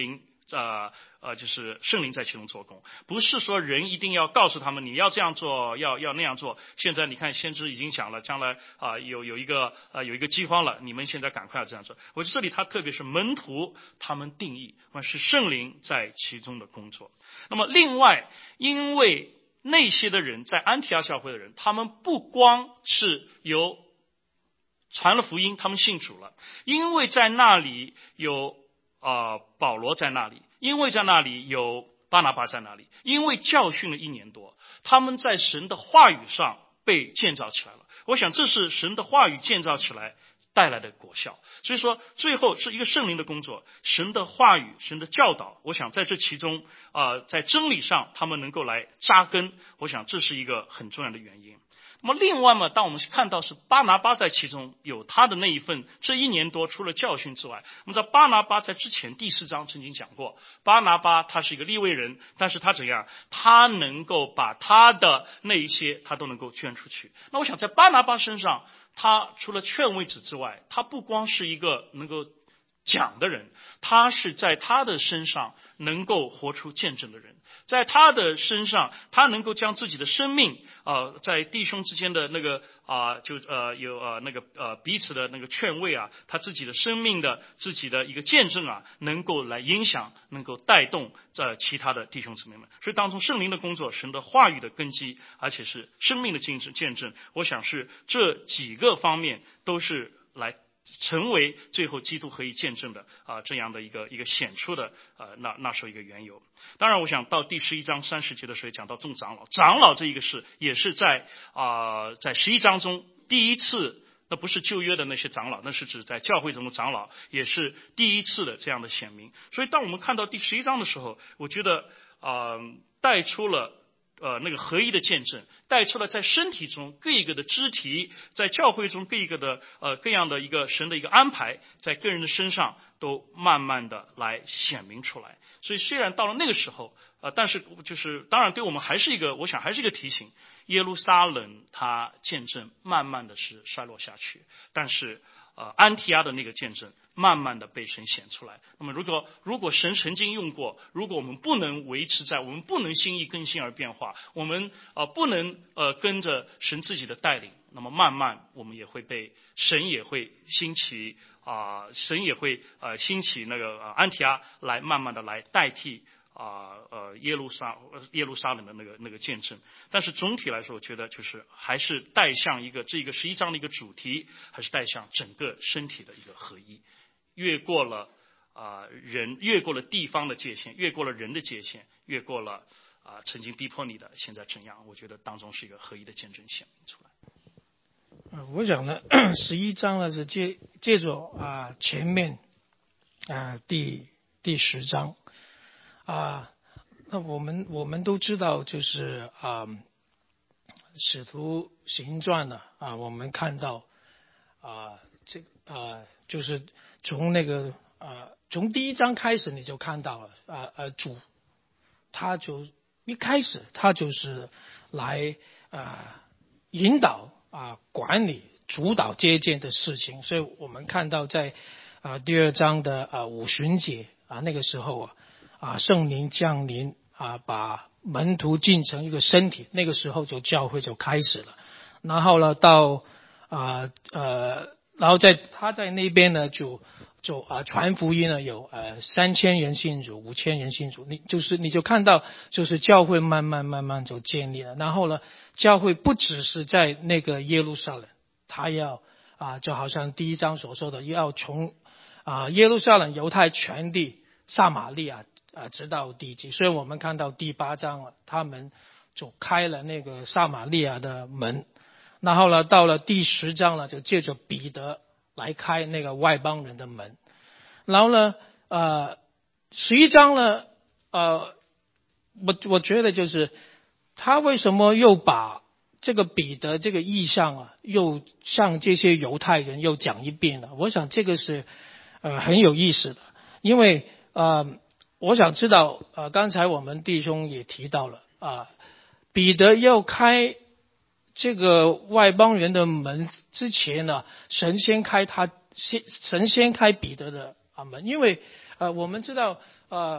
[SPEAKER 1] 呃呃，就是圣灵在其中做工，不是说人一定要告诉他们你要这样做，要要那样做。现在你看，先知已经讲了，将来啊、呃、有有一个呃有一个饥荒了，你们现在赶快要这样做。我这里他特别是门徒他们定义，是圣灵在其中的工作。那么另外，因为那些的人在安提阿教会的人，他们不光是有传了福音，他们信主了，因为在那里有呃，保罗在那里，因为在那里有巴拿巴在那里，因为教训了一年多，他们在神的话语上被建造起来了。我想这是神的话语建造起来带来的果效。所以说最后是一个圣灵的工作，神的话语，神的教导，我想在这其中呃，在真理上他们能够来扎根，我想这是一个很重要的原因。那么另外嘛，当我们看到是巴拿巴在其中有他的那一份，这一年多除了教训之外，我们知道巴拿巴在之前第四章曾经讲过，巴拿巴他是一个利未人，但是他怎样，他能够把他的那一些他都能够捐出去。那我想在巴拿巴身上，他除了劝慰子之外，他不光是一个能够讲的人，他是在他的身上能够活出见证的人，在他的身上他能够将自己的生命呃，在弟兄之间的那个啊、呃，就呃有呃那个呃彼此的那个劝慰啊，他自己的生命的自己的一个见证啊，能够来影响，能够带动在其他的弟兄姊妹们。所以当中圣灵的工作，神的话语的根基，而且是生命的见证见证，我想是这几个方面都是来成为最后基督合一见证的啊、呃、这样的一个一个显出的呃那那时候一个缘由。当然我想到第十一章三十节的时候讲到众长老，长老这一个事也是在啊、呃、在十一章中第一次，那不是旧约的那些长老，那是指在教会中的长老，也是第一次的这样的显明。所以当我们看到第十一章的时候，我觉得啊、呃、带出了呃，那个合一的见证，带出了在身体中各一个的肢体，在教会中各一个的呃各样的一个神的一个安排，在个人的身上都慢慢的来显明出来。所以虽然到了那个时候，呃，但是就是当然对我们还是一个，我想还是一个提醒，耶路撒冷它见证慢慢的是衰落下去，但是呃，安提阿的那个见证慢慢的被神显出来。那么如果如果神曾经用过，如果我们不能维持在，我们不能心意更新而变化，我们呃不能呃跟着神自己的带领，那么慢慢我们也会被神也会兴起啊、呃，神也会呃兴起那个、呃、安提阿来慢慢的来代替。啊呃耶路撒耶路撒冷的那个那个见证，但是总体来说，我觉得就是还是带向一个这个十一章的一个主题，还是带向整个身体的一个合一，越过了啊、呃、人，越过了地方的界限，越过了人的界限，越过了啊、呃、曾经逼迫你的，现在怎样？我觉得当中是一个合一的见证显明出来。
[SPEAKER 2] 呃，我想呢，十一章呢是借借着啊、呃、前面啊、呃、第第十章。啊，那我们我们都知道，就是啊，《使徒行传》呢啊，我们看到啊，这啊就是从那个啊从第一章开始你就看到了啊呃主，他就一开始他就是来啊引导啊管理主导这件的事情，所以我们看到在啊第二章的啊五旬节啊那个时候啊。啊，圣灵降临啊，把门徒进成一个身体，那个时候就教会就开始了。然后呢，到啊呃，然后在他在那边呢，就就啊传福音呢，有呃三千人信主，五千人信主，你就是你就看到，就是教会慢慢慢慢就建立了。然后呢，教会不只是在那个耶路撒冷，他要啊，就好像第一章所说的，要从啊耶路撒冷、犹太全地、撒玛利亚。啊，直到地极，所以我们看到第八章了，他们就开了那个撒玛利亚的门，然后呢，到了第十章了，就借着彼得来开那个外邦人的门，然后呢，呃，十一章呢，呃，我我觉得就是他为什么又把这个彼得这个意象啊，又向这些犹太人又讲一遍了？我想这个是呃很有意思的，因为呃。我想知道，呃，刚才我们弟兄也提到了啊，彼得要开这个外邦人的门之前呢，神先开他先神先开彼得的啊门，因为呃我们知道呃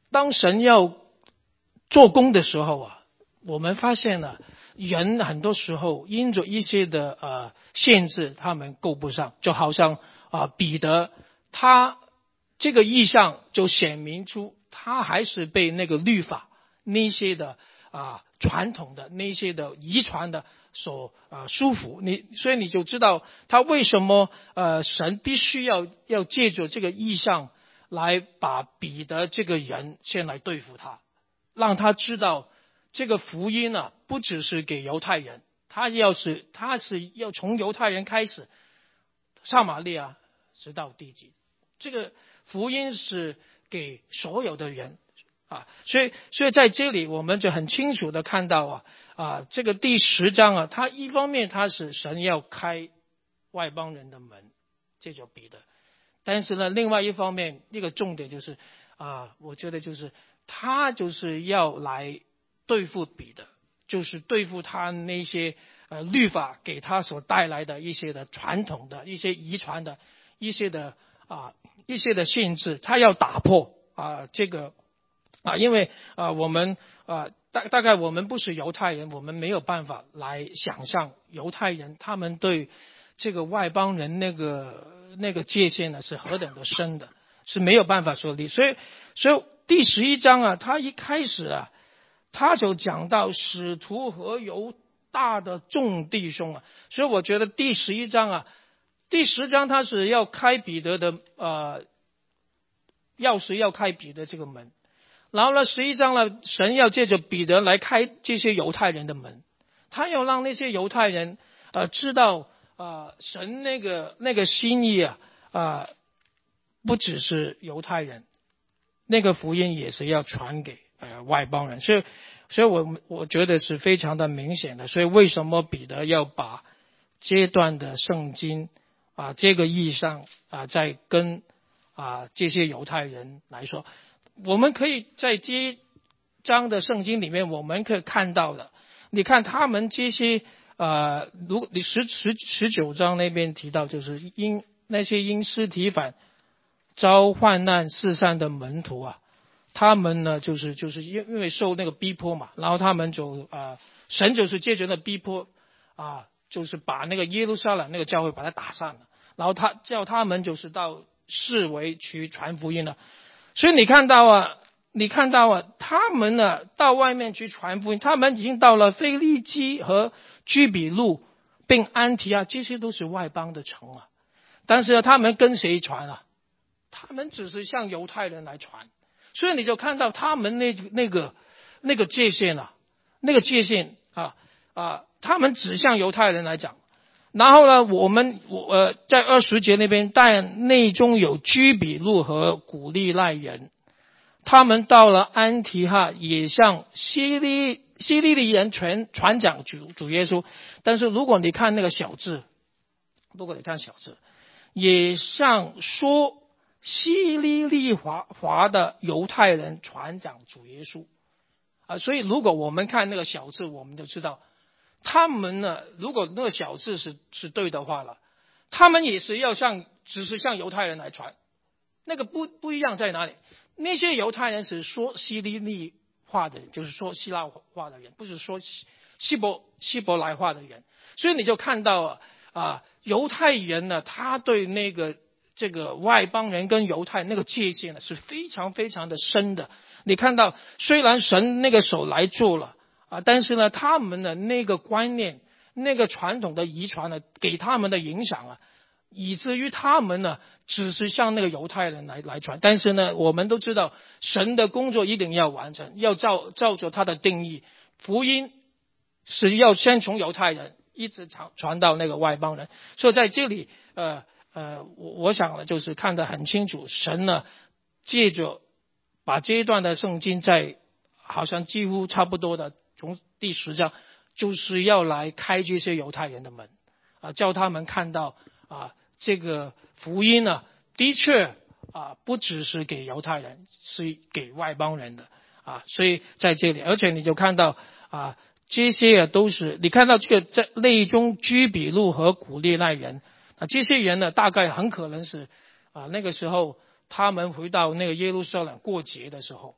[SPEAKER 2] 当神要做工的时候啊，我们发现了人很多时候因着一些的呃限制，他们够不上，就好像啊、呃、彼得他这个意象就显明出他还是被那个律法那些的啊传统的那些的遗传的所啊束缚，你所以你就知道他为什么呃神必须要要借着这个意象来把彼得这个人先来对付他，让他知道这个福音啊不只是给犹太人，他要是他是要从犹太人开始，撒玛利亚直到地极，这个福音是给所有的人啊，所以所以在这里我们就很清楚的看到啊啊这个第十章啊，它一方面它是神要开外邦人的门，这就彼得，但是呢另外一方面一个重点就是啊，我觉得就是他就是要来对付彼得，就是对付他那些呃律法给他所带来的一些的传统的一些遗传的一些的啊一些的限制，他要打破啊这个啊，因为啊我们啊大大概我们不是犹太人，我们没有办法来想象犹太人他们对这个外邦人那个那个界限呢是何等的深的，是没有办法说的。所以所以第十一章啊，他一开始啊，他就讲到使徒和犹大的众弟兄啊，所以我觉得第十一章啊，第十章他是要开彼得的呃钥匙，要开彼得这个门，然后呢十一章呢，神要借着彼得来开这些犹太人的门，他要让那些犹太人呃知道呃神那个那个心意啊啊、呃、不只是犹太人，那个福音也是要传给呃外邦人，所以所以我我觉得是非常的明显的。所以为什么彼得要把这段的圣经啊这个意象啊再跟啊这些犹太人来说，我们可以在这章的圣经里面我们可以看到的，你看他们这些呃如你十十十九章那边提到，就是因那些因司提反遭患难四散的门徒啊，他们呢就是就是因为受那个逼迫嘛，然后他们就啊、呃、神就是借着那逼迫啊，就是把那个耶路撒冷那个教会把它打散了，然后他叫他们就是到四围去传福音了。所以你看到啊，你看到啊，他们呢到外面去传福音，他们已经到了腓利基和居比路并安提阿，这些都是外邦的城啊。但是呢，他们跟谁传啊？他们只是向犹太人来传，所以你就看到他们那那个那个界限啊，那个界限啊啊，他们只向犹太人来讲。然后呢，我们我呃在二十节那边，但内中有居比路和古利奈人，他们到了安提哈，也向希利希利利人传传讲主主耶稣。但是如果你看那个小字，如果你看小字，也向说希利利华华的犹太人传讲主耶稣啊。所以如果我们看那个小字，我们就知道。他们呢，如果那个小字是是对的话了，他们也是要向只是向犹太人来传，那个不不一样在哪里？那些犹太人是说希利利话的人，就是说希腊话的人，不是说希伯希伯来话的人。所以你就看到啊啊，犹太人呢，他对那个这个外邦人跟犹太那个界限呢是非常非常的深的。你看到虽然神那个手来做了。啊，但是呢，他们的那个观念、那个传统的遗传呢，给他们的影响啊，以至于他们呢，只是向那个犹太人来来传。但是呢，我们都知道，神的工作一定要完成，要照照着他的定义，福音是要先从犹太人一直传传到那个外邦人。所以在这里，呃呃，我我想呢，就是看得很清楚，神呢，借着把这一段的圣经在好像几乎差不多的。从第十章就是要来开这些犹太人的门啊，叫他们看到啊，这个福音呢，的确啊，不只是给犹太人，是给外邦人的啊。所以在这里，而且你就看到啊，这些啊都是你看到这个在内中居比路和古利奈人啊，这些人呢，大概很可能是啊那个时候他们回到那个耶路撒冷过节的时候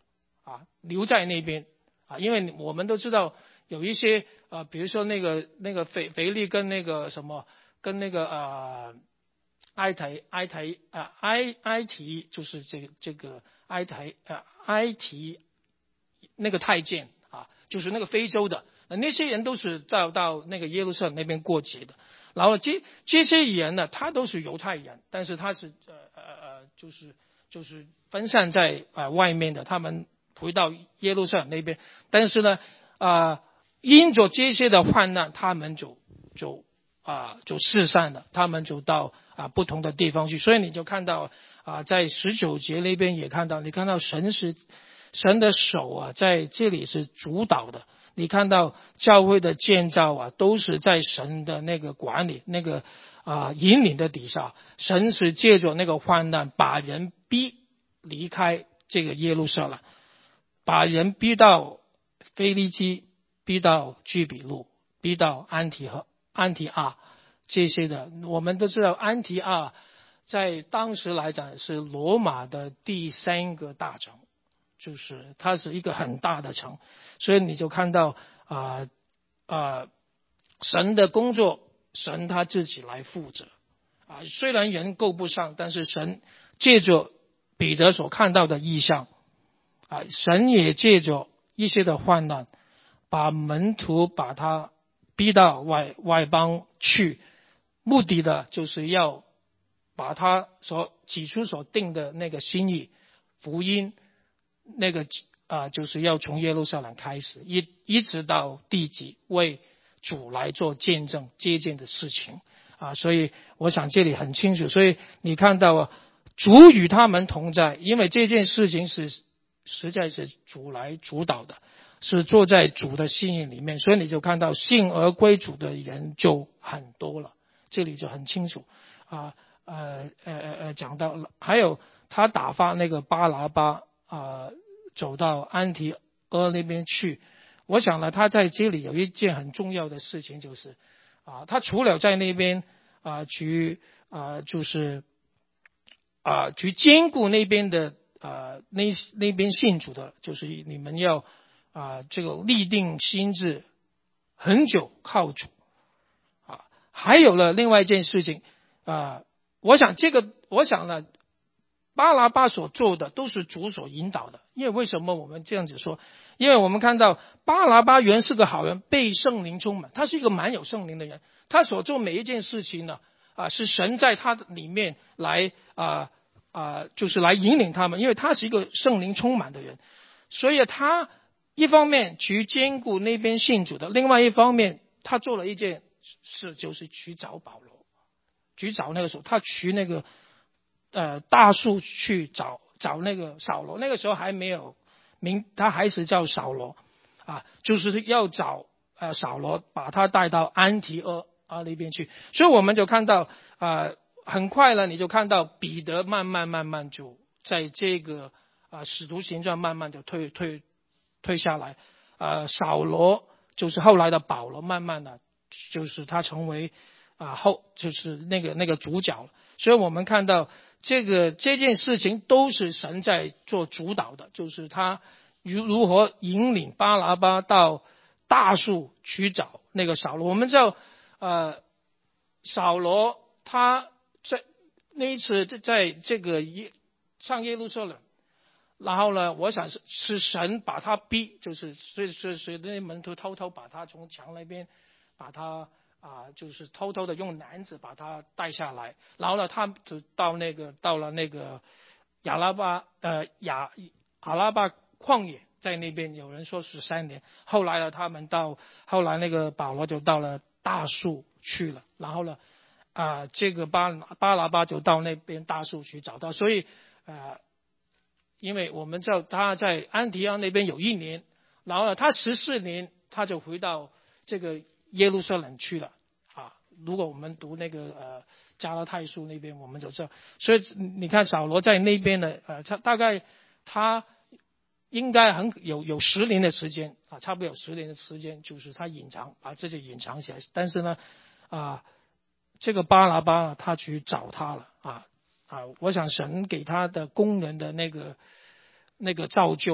[SPEAKER 2] 啊留在那边啊，因为我们都知道有一些呃，比如说那个那个腓腓力跟那个什么跟那个呃埃提埃提啊埃埃提就是这个这个埃提啊埃提那个太监啊，就是那个非洲的那些人都是到到那个耶路撒冷那边过节的。然后这这些人呢，他都是犹太人，但是他是呃呃呃，就是就是分散在呃外面的，他们回到耶路撒冷那边，但是呢，啊、呃，因着这些的患难，他们就就啊、呃、就四散了，他们就到啊、呃、不同的地方去，所以你就看到啊、呃，在十九节那边也看到，你看到神是神的手啊，在这里是主导的。你看到教会的建造啊，都是在神的那个管理、那个啊、呃、引领的底下。神是借着那个患难，把人逼离开这个耶路撒冷，把人逼到腓利基，逼到居比路，逼到安提和安提阿这些的。我们都知道，安提阿在当时来讲是罗马的第三个大城。就是它是一个很大的城，所以你就看到啊啊、呃呃、神的工作，神他自己来负责啊。虽然人够不上，但是神借着彼得所看到的异象啊，神也借着一些的患难，把门徒把他逼到外外邦去，目的的就是要把他所起初所定的那个心意福音。那个啊、呃，就是要从耶路撒冷开始，一一直到地极，为主来做见证接见的事情啊。所以我想这里很清楚，所以你看到啊，主与他们同在，因为这件事情是实在是主来主导的，是坐在主的心意里面，所以你就看到信而归主的人就很多了，这里就很清楚啊。呃呃呃讲到了，还有他打发那个巴拿巴。啊、呃，走到安提阿那边去，我想呢，他在这里有一件很重要的事情，就是啊、呃，他除了在那边啊、呃、去啊、呃、就是啊、呃、去兼顾那边的啊、呃、那那边信主的，就是你们要啊、呃、这个立定心志，很久靠主啊。还有了另外一件事情啊、呃，我想这个，我想呢。巴拿巴所做的都是主所引导的，因为为什么我们这样子说？因为我们看到巴拿巴原是个好人，被圣灵充满，他是一个蛮有圣灵的人，他所做每一件事情呢，啊，是神在他里面来啊啊，就是来引领他们，因为他是一个圣灵充满的人，所以他一方面去兼顾那边信主的，另外一方面他做了一件事，就是去找保罗，去找那个时候他去那个。呃，大树去找找那个扫罗，那个时候还没有名，他还是叫扫罗啊，就是要找呃扫罗，把他带到安提阿啊那边去。所以我们就看到啊、呃，很快了，你就看到彼得慢慢慢慢就在这个啊、呃、使徒行传慢慢就退退退下来，呃，扫罗就是后来的保罗，慢慢的就是他成为啊、呃、后就是那个那个主角了。所以我们看到。这个这件事情都是神在做主导的，就是他如如何引领巴拿巴到大树去找那个扫罗。我们知道，呃，扫罗他在那一次在这个耶上耶路撒冷，然后呢，我想是是神把他逼，就是所以所以所以那些门徒偷偷把他从墙那边把他。啊，就是偷偷的用篮子把他带下来，然后呢，他就到那个到了那个亚拉巴呃亚阿拉巴旷野，在那边有人说是三年。后来呢，他们到后来那个保罗就到了大树去了，然后呢，啊、呃，这个巴巴拿巴就到那边大树去找到，所以呃，因为我们知道他在安提阿那边有一年，然后呢，他十四年他就回到这个。耶路撒冷去了啊！如果我们读那个呃加拉太书那边，我们就知道。所以你看扫罗在那边呢，呃，他大概他应该很有有十年的时间啊，差不多有十年的时间，就是他隐藏把自己隐藏起来。但是呢，啊，这个巴拿巴他去找他了啊啊！我想神给他的工人的那个那个造就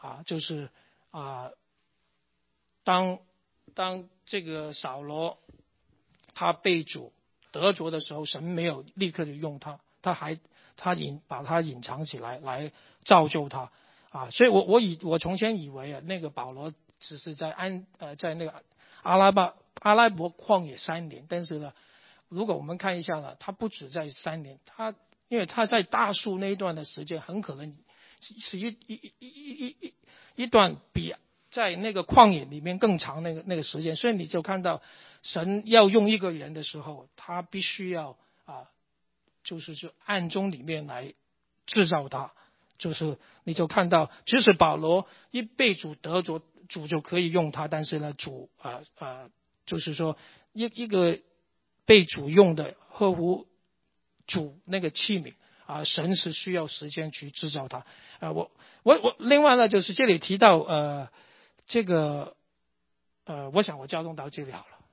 [SPEAKER 2] 啊，就是啊，当当这个扫罗他被主得着的时候，神没有立刻就用他，他还他隐把他隐藏起来，来造就他啊。所以我我以我从前以为啊，那个保罗只是在安呃在那个阿拉巴阿拉伯旷野三年，但是呢，如果我们看一下呢，他不止在三年，他因为他在大树那一段的时间，很可能是一一一一一一一段比在那个旷野里面更长那个那个时间，所以你就看到神要用一个人的时候，他必须要啊，就是就暗中里面来制造他，就是你就看到，即使保罗一被主得着，主就可以用他，但是呢，主啊啊，就是说一一个被主用的合乎主那个器皿啊，神是需要时间去制造它啊。我我我另外呢，就是这里提到呃这个呃，我想我交通到这里好了。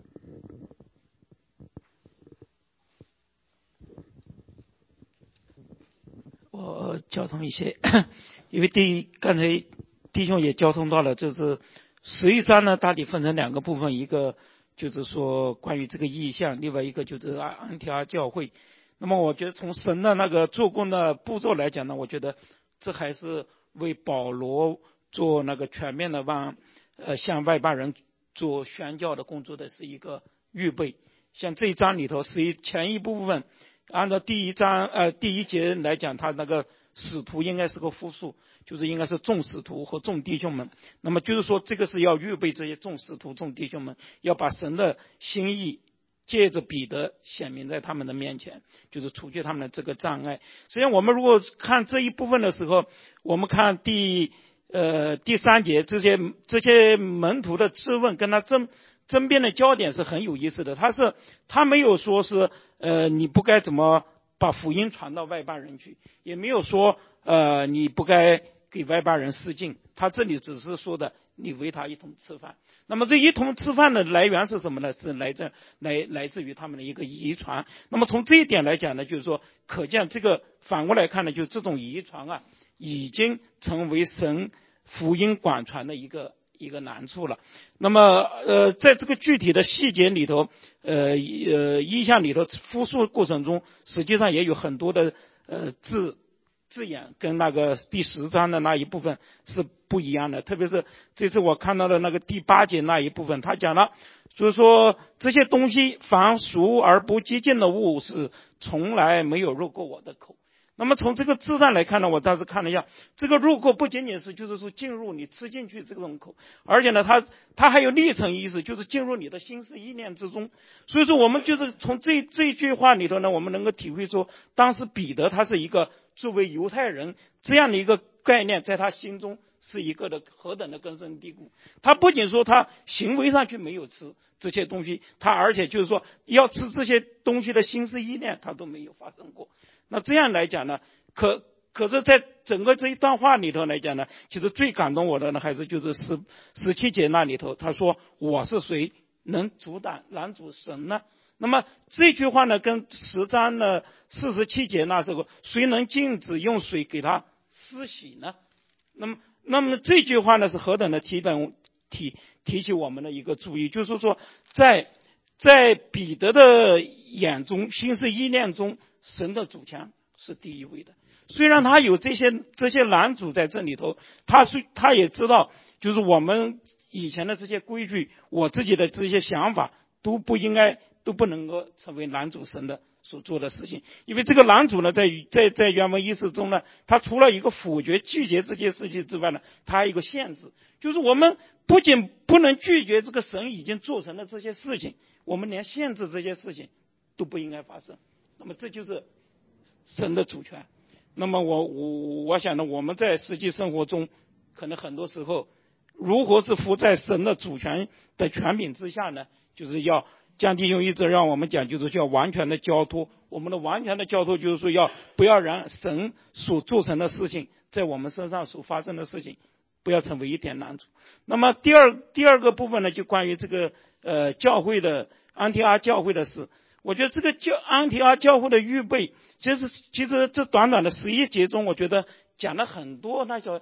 [SPEAKER 3] 我交通一些，因为第一刚才弟兄也交通到了，就是十一章呢，大体分成两个部分，一个就是说关于这个意象，另外一个就是安提阿教会。那么我觉得从神的那个做工的步骤来讲呢，我觉得这还是为保罗做那个全面的往呃向外邦人做宣教的工作的是一个预备。像这一章里头是一前一部分，按照第一章呃第一节来讲，他那个使徒应该是个复数，就是应该是众使徒和众弟兄们。那么就是说，这个是要预备这些众使徒、众弟兄们，要把神的心意借着彼得显明在他们的面前，就是除去他们的这个障碍。实际上，我们如果看这一部分的时候，我们看第呃第三节，这些这些门徒的质问跟他争争辩的焦点是很有意思的。他是他没有说是呃你不该怎么把福音传到外邦人去，也没有说呃你不该给外邦人施浸，他这里只是说的你为他一同吃饭。那么这一同吃饭的来源是什么呢？是来自来来自于他们的一个遗传。那么从这一点来讲呢，就是说可见这个反过来看呢，就这种遗传啊已经成为神福音广传的一个一个难处了。那么呃在这个具体的细节里头，呃呃意象里头复述过程中，实际上也有很多的呃字字眼跟那个第十章的那一部分是不一样的。特别是这次我看到的那个第八节那一部分，他讲了就是说这些东西凡熟而不激进的物是从来没有入过我的口。那么从这个字上来看呢，我当时看了一下，这个入口不仅仅是就是说进入你吃进去这种口，而且呢它它还有历程意思，就是进入你的心思意念之中。所以说我们就是从这这一句话里头呢，我们能够体会出当时彼得他是一个作为犹太人这样的一个概念，在他心中是一个的何等的根深蒂固。他不仅说他行为上去没有吃这些东西，他而且就是说要吃这些东西的心思意念他都没有发生过。那这样来讲呢，可可是在整个这一段话里头来讲呢，其实最感动我的呢，还是就是十十七节那里头，他说我是谁能阻挡拦阻神呢？那么这句话呢，跟十章呢四十七节那时候谁能禁止用水给他施洗呢？那么那么这句话呢是何等的提本提提起我们的一个注意，就是说在在彼得的眼中心思意念中，神的主权是第一位的。虽然他有这些这些拦阻在这里头，他是他也知道就是我们以前的这些规矩，我自己的这些想法都不应该都不能够成为拦阻神的所做的事情。因为这个拦阻呢，在在在原文意思中呢，它除了一个否决拒绝这些事情之外呢，它还有一个限制，就是我们不仅不能拒绝这个神已经做成的这些事情，我们连限制这些事情都不应该发生。那么这就是神的主权。那么我我我想呢，我们在实际生活中可能很多时候如何是服在神的主权的权柄之下呢？就是要江弟兄一直让我们讲，就是要完全的交托。我们的完全的交托就是说要不要让神所做成的事情在我们身上所发生的事情不要成为一点难处。那么第二第二个部分呢，就关于这个呃教会的安提阿教会的事。我觉得这个教安提阿教会的预备，其实其实这短短的十一节中，我觉得讲了很多那叫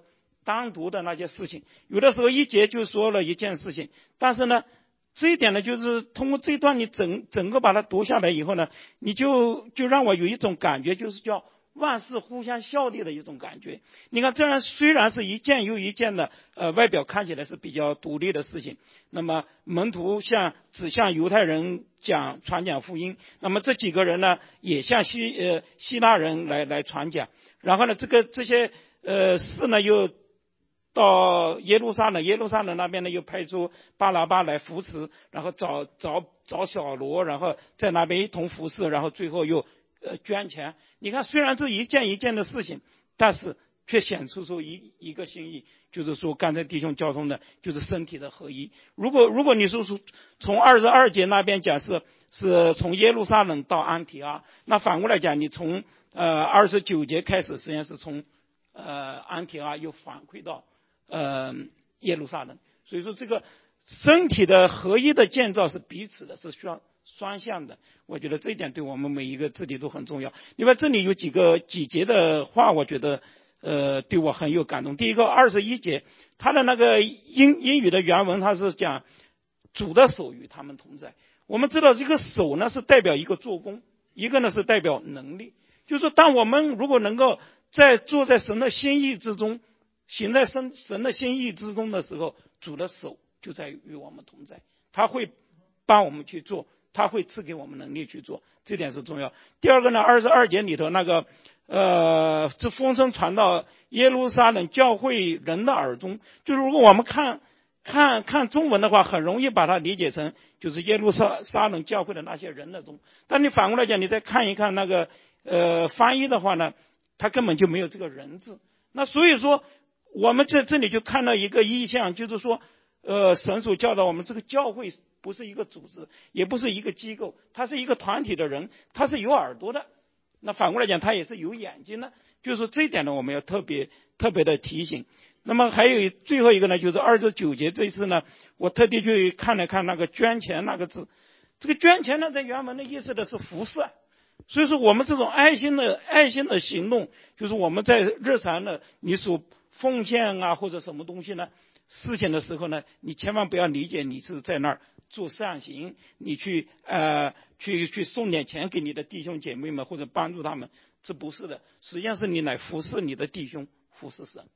[SPEAKER 3] 单独的那些事情，有的时候一节就说了一件事情，但是呢，这一点呢，就是通过这一段你整整个把它读下来以后呢，你就就让我有一种感觉，就是叫万事互相效力的一种感觉。你看，这样虽然是一件又一件的，呃，外表看起来是比较独立的事情，那么门徒向只向犹太人讲传讲福音，那么这几个人呢，也向希呃希腊人来来传讲，然后呢，这个这些呃事呢又到耶路撒冷，耶路撒冷那边呢又派出巴拿巴来扶持，然后找找找小罗，然后在那边一同服侍，然后最后又呃捐钱。你看，虽然是一件一件的事情，但是却显出出一一个心意，就是说刚才弟兄交通的，就是身体的合一。如果如果你说是从二十二节那边讲是是从耶路撒冷到安提阿，那反过来讲，你从呃二十九节开始，实际上是从呃安提阿又反馈到呃耶路撒冷。所以说这个身体的合一的建造是彼此的，是需要双向的。我觉得这一点对我们每一个肢体都很重要。另外这里有几个几节的话，我觉得呃对我很有感动。第一个二十一节，他的那个英英语的原文，他是讲主的手与他们同在。我们知道这个手呢是代表一个做工，一个呢是代表能力。就是说当我们如果能够在做在神的心意之中，行在神神的心意之中的时候，主的手就在与我们同在，他会帮我们去做，他会赐给我们能力去做，这点是重要。第二个呢，二十二节里头那个呃，这风声传到耶路撒冷教会人的耳中，就是如果我们看看看中文的话，很容易把它理解成就是耶路撒撒冷教会的那些人的中，但你反过来讲，你再看一看那个呃翻译的话呢，它根本就没有这个人字。那所以说我们在这里就看到一个意象，就是说呃，神所教导我们，这个教会不是一个组织，也不是一个机构，它是一个团体的人，它是有耳朵的。那反过来讲，它也是有眼睛的。就是说这一点呢，我们要特别特别的提醒。那么还有最后一个呢，就是二十九节这一次呢，我特地去看了看那个捐钱那个字。这个捐钱呢，在原文的意思的是服侍。所以说我们这种爱心的爱心的行动，就是我们在日常的你所奉献啊或者什么东西呢事情的时候呢，你千万不要理解你是在那儿做善行，你去呃去去送点钱给你的弟兄姐妹们或者帮助他们，这不是的，实际上是你来服侍你的弟兄，服侍神。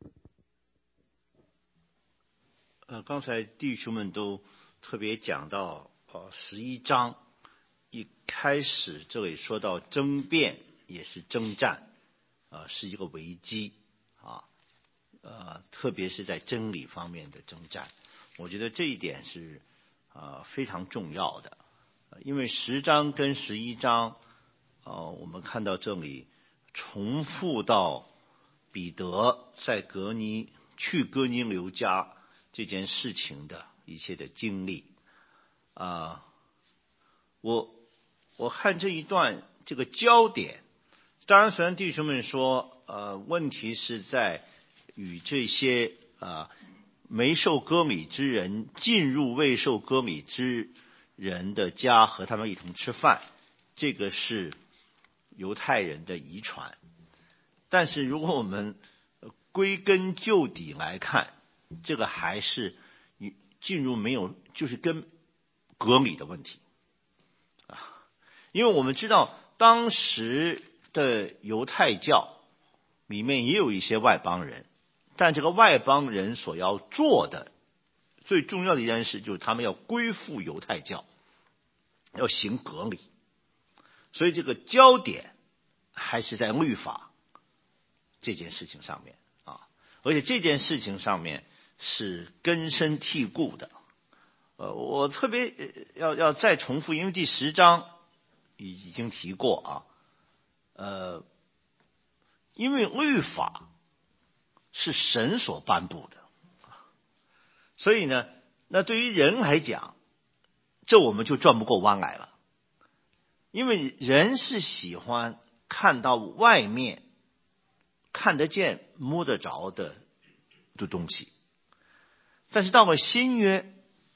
[SPEAKER 4] 呃，刚才弟兄们都特别讲到呃十一章一开始这里说到争辩也是征战，啊、呃、是一个危机啊。呃，特别是在真理方面的征战，我觉得这一点是呃非常重要的，因为十章跟十一章，呃，我们看到这里重复到彼得在革尼去哥尼流家这件事情的一些的经历，啊、呃，我我看这一段这个焦点，当然虽然弟兄们说，呃，问题是在与这些啊、呃、没受割礼之人进入未受割礼之人的家和他们一同吃饭，这个是犹太人的遗传。但是如果我们归根究底来看，这个还是进入没有就是跟割礼的问题啊，因为我们知道当时的犹太教里面也有一些外邦人。但这个外邦人所要做的最重要的一件事，就是他们要归附犹太教，要行割礼。所以这个焦点还是在律法这件事情上面啊，而且这件事情上面是根深蒂固的。呃，我特别要要再重复，因为第十章已经提过啊，呃，因为律法是神所颁布的，所以呢，那对于人来讲，这我们就转不过弯来了。因为人是喜欢看到外面看得见摸得着的的东西，但是到了新约，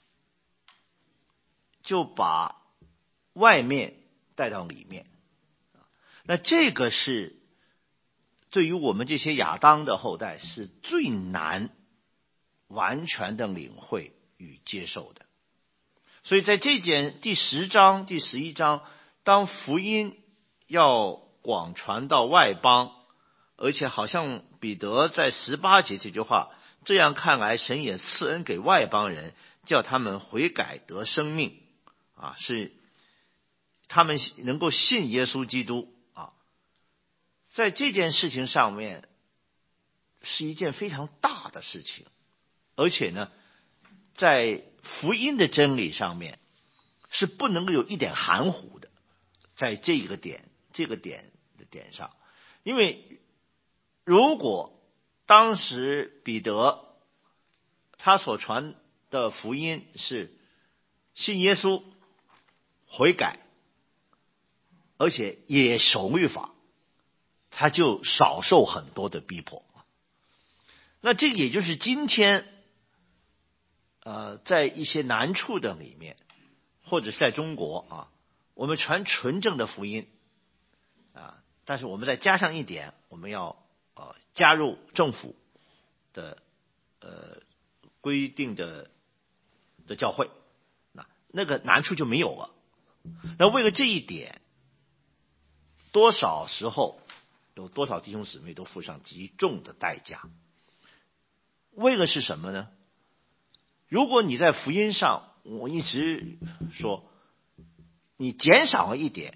[SPEAKER 4] 就把外面带到里面，那这个是对于我们这些亚当的后代是最难完全的领会与接受的。所以在这件第十章、第十一章，当福音要广传到外邦，而且好像彼得在十八节这句话，这样看来神也赐恩给外邦人，叫他们悔改得生命啊，是他们能够信耶稣基督啊。在这件事情上面是一件非常大的事情，而且呢在福音的真理上面是不能够有一点含糊的，在这个点这个点的点上。因为如果当时彼得他所传的福音是信耶稣悔改，而且也守律法，他就少受很多的逼迫。那这也就是今天呃，在一些难处的里面，或者是在中国啊，我们传纯正的福音啊，但是我们再加上一点，我们要呃加入政府的呃规定的的教会，那那个难处就没有了。那为了这一点，多少时候有多少弟兄姊妹都付上极重的代价。为了是什么呢？如果你在福音上，我一直说，你减少了一点，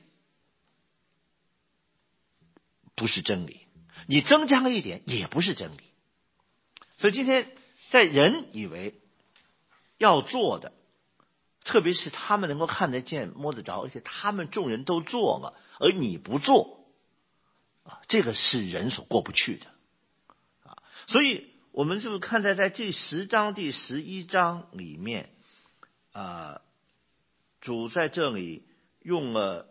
[SPEAKER 4] 不是真理；你增加了一点，也不是真理。所以今天在人以为要做的，特别是他们能够看得见、摸得着，而且他们众人都做了，而你不做，啊，这个是人所过不去的啊。所以我们是不是看在在这十章第十一章里面啊，主在这里用了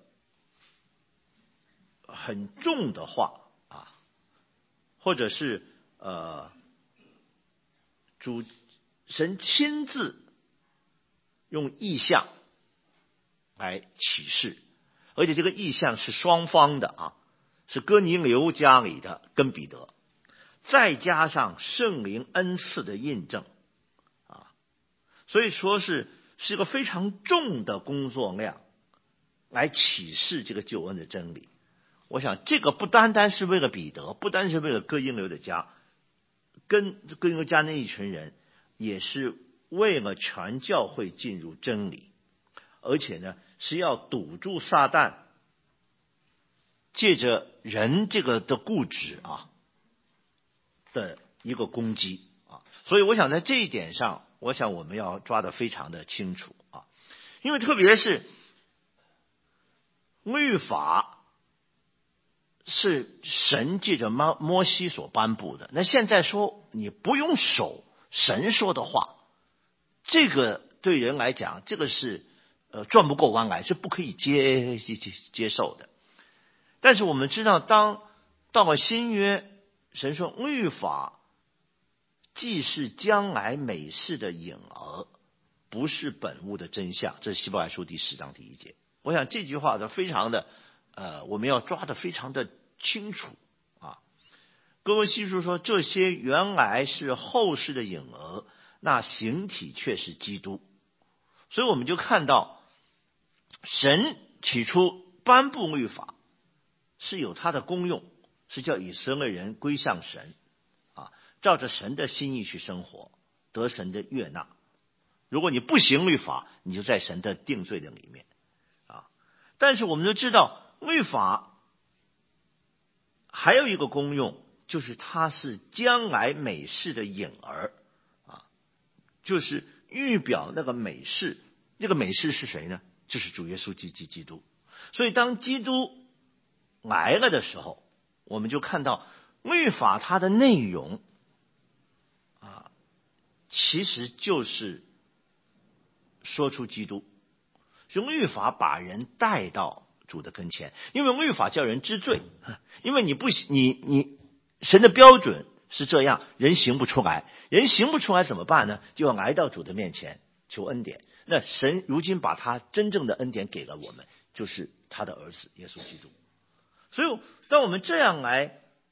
[SPEAKER 4] 很重的话啊，或者是呃主神亲自用意象来启示，而且这个意象是双方的啊，是哥尼流家里的跟彼得，再加上圣灵恩赐的印证啊，所以说是是一个非常重的工作量来启示这个救恩的真理。我想这个不单单是为了彼得，不单是为了哥尼流的家，跟哥尼流家那一群人，也是为了全教会进入真理，而且呢是要堵住撒旦借着人这个的固执啊的一个攻击啊。所以我想在这一点上，我想我们要抓得非常的清楚啊，因为特别是律法是神借着摩摩西所颁布的，那现在说你不用守神说的话，这个对人来讲，这个是呃转不过弯来，是不可以接接接受的。但是我们知道，当到了新约，神说律法既是将来美事的影儿，不是本物的真相，这是希伯来书第十章第一节。我想这句话的非常的呃，我们要抓得非常的清楚啊。哥罗西书说，这些原来是后世的影儿，那形体却是基督。所以我们就看到，神起初颁布律法是有它的功用，是叫以色列人归向神啊，照着神的心意去生活，得神的悦纳。如果你不行律法，你就在神的定罪的里面啊。但是我们都知道，律法还有一个功用，就是它是将来美事的影儿啊，就是预表那个美事。这个美事是谁呢？就是主耶稣基督基督。所以当基督来了的时候，我们就看到律法它的内容啊，其实就是说出基督，用律法把人带到主的跟前，因为律法叫人知罪，因为你不你你神的标准是这样，人行不出来，人行不出来怎么办呢？就要来到主的面前求恩典。那神如今把他真正的恩典给了我们，就是他的儿子耶稣基督。所以当我们这样来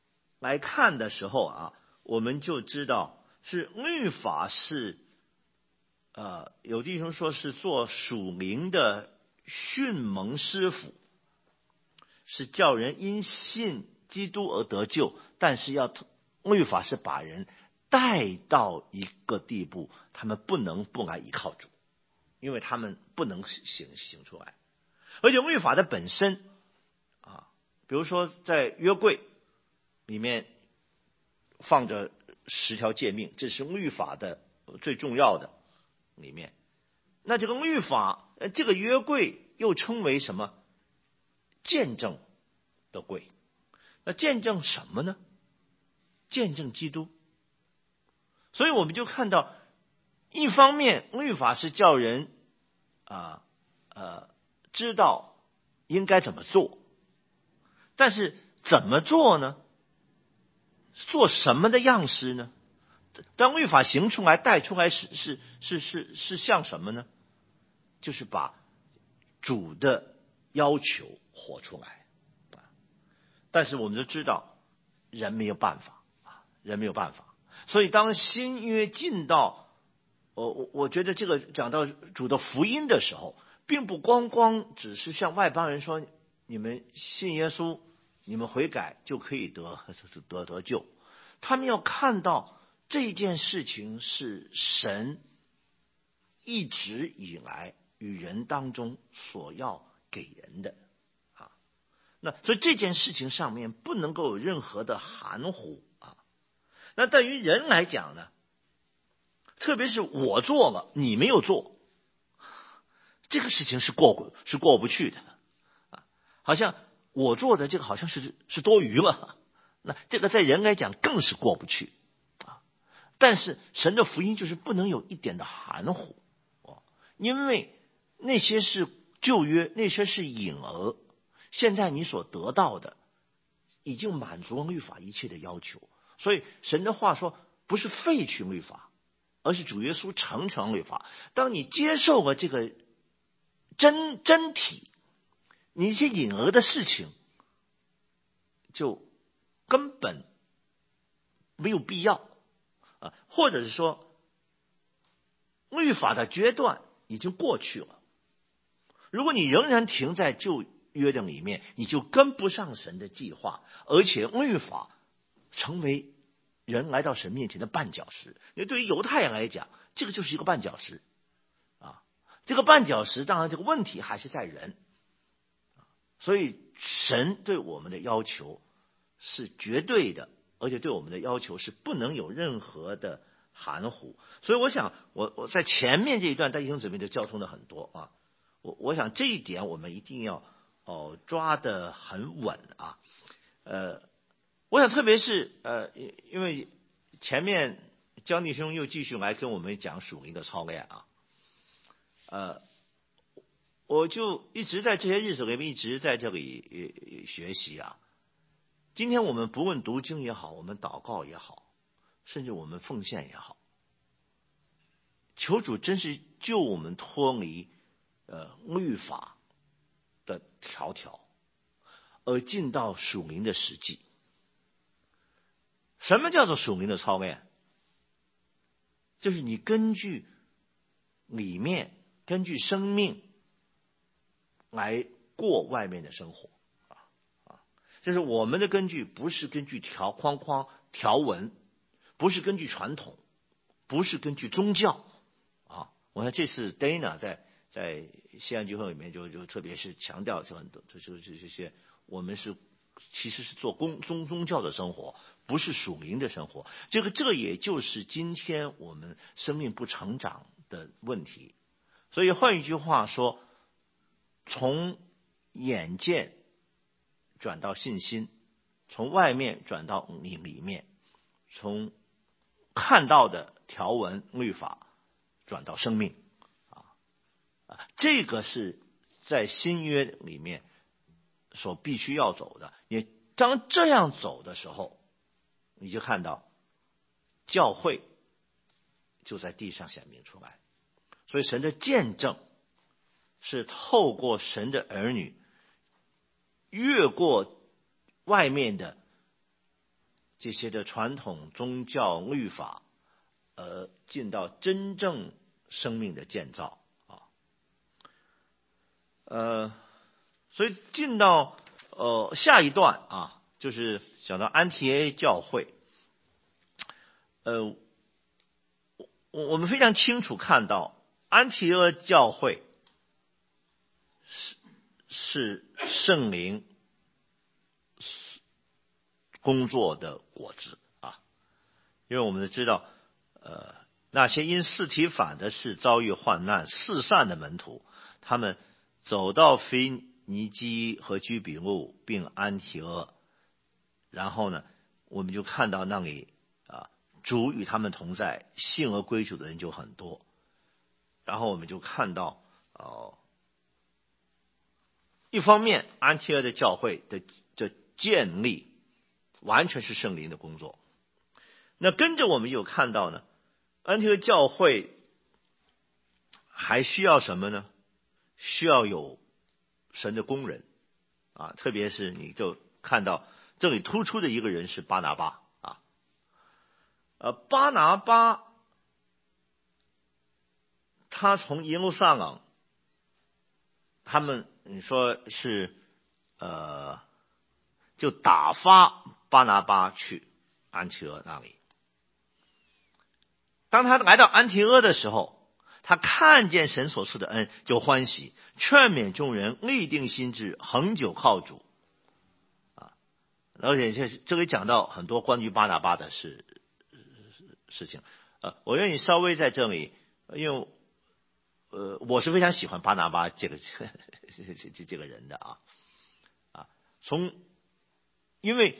[SPEAKER 4] 来看的时候啊，我们就知道是律法是，呃，有弟兄说是做属灵的训蒙师傅，是叫人因信基督而得救，但是要律法是把人带到一个地步，他们不能不来依靠主，因为他们不能行行出来。而且律法的本身啊，比如说在约柜里面放着十条诫命，这是律法的最重要的里面。那这个律法，这个约柜又称为什么？见证的柜。那见证什么呢？见证基督。所以我们就看到，一方面律法是叫人啊呃知道应该怎么做，但是怎么做呢？做什么的样式呢？当律法行出来带出来是是是是是像什么呢？就是把主的要求活出来。但是我们都知道人没有办法啊，人没有办法。所以当新约进到我我我觉得这个讲到主的福音的时候，并不光光只是向外邦人说你们信耶稣，你们悔改就可以得得得救。他们要看到这件事情是神一直以来与人当中所要给人的啊。那所以这件事情上面不能够有任何的含糊啊。那对于人来讲呢，特别是我做了你没有做，这个事情是过是过不去的啊。好像我做的这个好像是是多余了，那这个在人来讲更是过不去啊。但是神的福音就是不能有一点的含糊，因为那些是旧约，那些是影儿，现在你所得到的已经满足了律法一切的要求。所以神的话说不是废去律法，而是主耶稣成全律法。当你接受了这个真真体，你一些隐儿的事情就根本没有必要啊，或者是说律法的阶段已经过去了。如果你仍然停在旧约的里面，你就跟不上神的计划，而且律法成为人来到神面前的绊脚石。因为对于犹太人来讲，这个就是一个绊脚石啊。这个绊脚石，当然这个问题还是在人，所以神对我们的要求是绝对的，而且对我们的要求是不能有任何的含糊。所以我想我我在前面这一段在弟兄姊妹就交通的很多啊，我我想这一点我们一定要哦抓得很稳啊。呃，我想特别是呃，因为前面江弟兄又继续来跟我们讲属灵的操练啊，呃，我就一直在这些日子里面一直在这里学习啊。今天我们不论读经也好，我们祷告也好，甚至我们奉献也好，求主真是救我们脱离呃律法的条条，而进到属灵的实际。什么叫做属灵的操练？就是你根据里面根据生命来过外面的生活啊啊！就是我们的根据不是根据条框框条文，不是根据传统，不是根据宗教啊！我看这次 Dana 在在西安聚会里面就就特别是强调就很多，就是这些我们是其实是做公宗宗教的生活，不是属灵的生活。这个这个也就是今天我们生命不成长的问题。所以换一句话说，从眼见转到信心，从外面转到里里面，从看到的条文律法转到生命啊啊，这个是在新约里面所必须要走的。你当这样走的时候，你就看到教会就在地上显明出来。所以神的见证是透过神的儿女越过外面的这些的传统宗教律法，而进到真正生命的建造啊。呃，所以进到呃下一段啊，就是讲到安提阿教会。呃，我我们非常清楚看到，安提阿教会是是圣灵工作的果子啊，因为我们知道，呃，那些因四体反的事遭遇患难四散的门徒，他们走到腓尼基和居比路并安提阿，然后呢，我们就看到那里啊，主与他们同在，信而归主的人就很多。然后我们就看到，哦、呃，一方面安提阿的教会的的建立完全是圣灵的工作。那跟着我们有看到呢，安提阿教会还需要什么呢？需要有神的工人啊，特别是你就看到这里突出的一个人是巴拿巴啊，呃，巴拿巴他从耶路撒冷，他们你说是呃，就打发巴拿巴去安提阿那里。当他来到安提阿的时候，他看见神所赐的恩，就欢喜，劝勉众人立定心志，恒久靠主啊。而且这这里讲到很多关于巴拿巴的事事情，呃，我愿意稍微在这里，因为呃，我是非常喜欢巴拿巴这个这这这个人的啊啊，从因为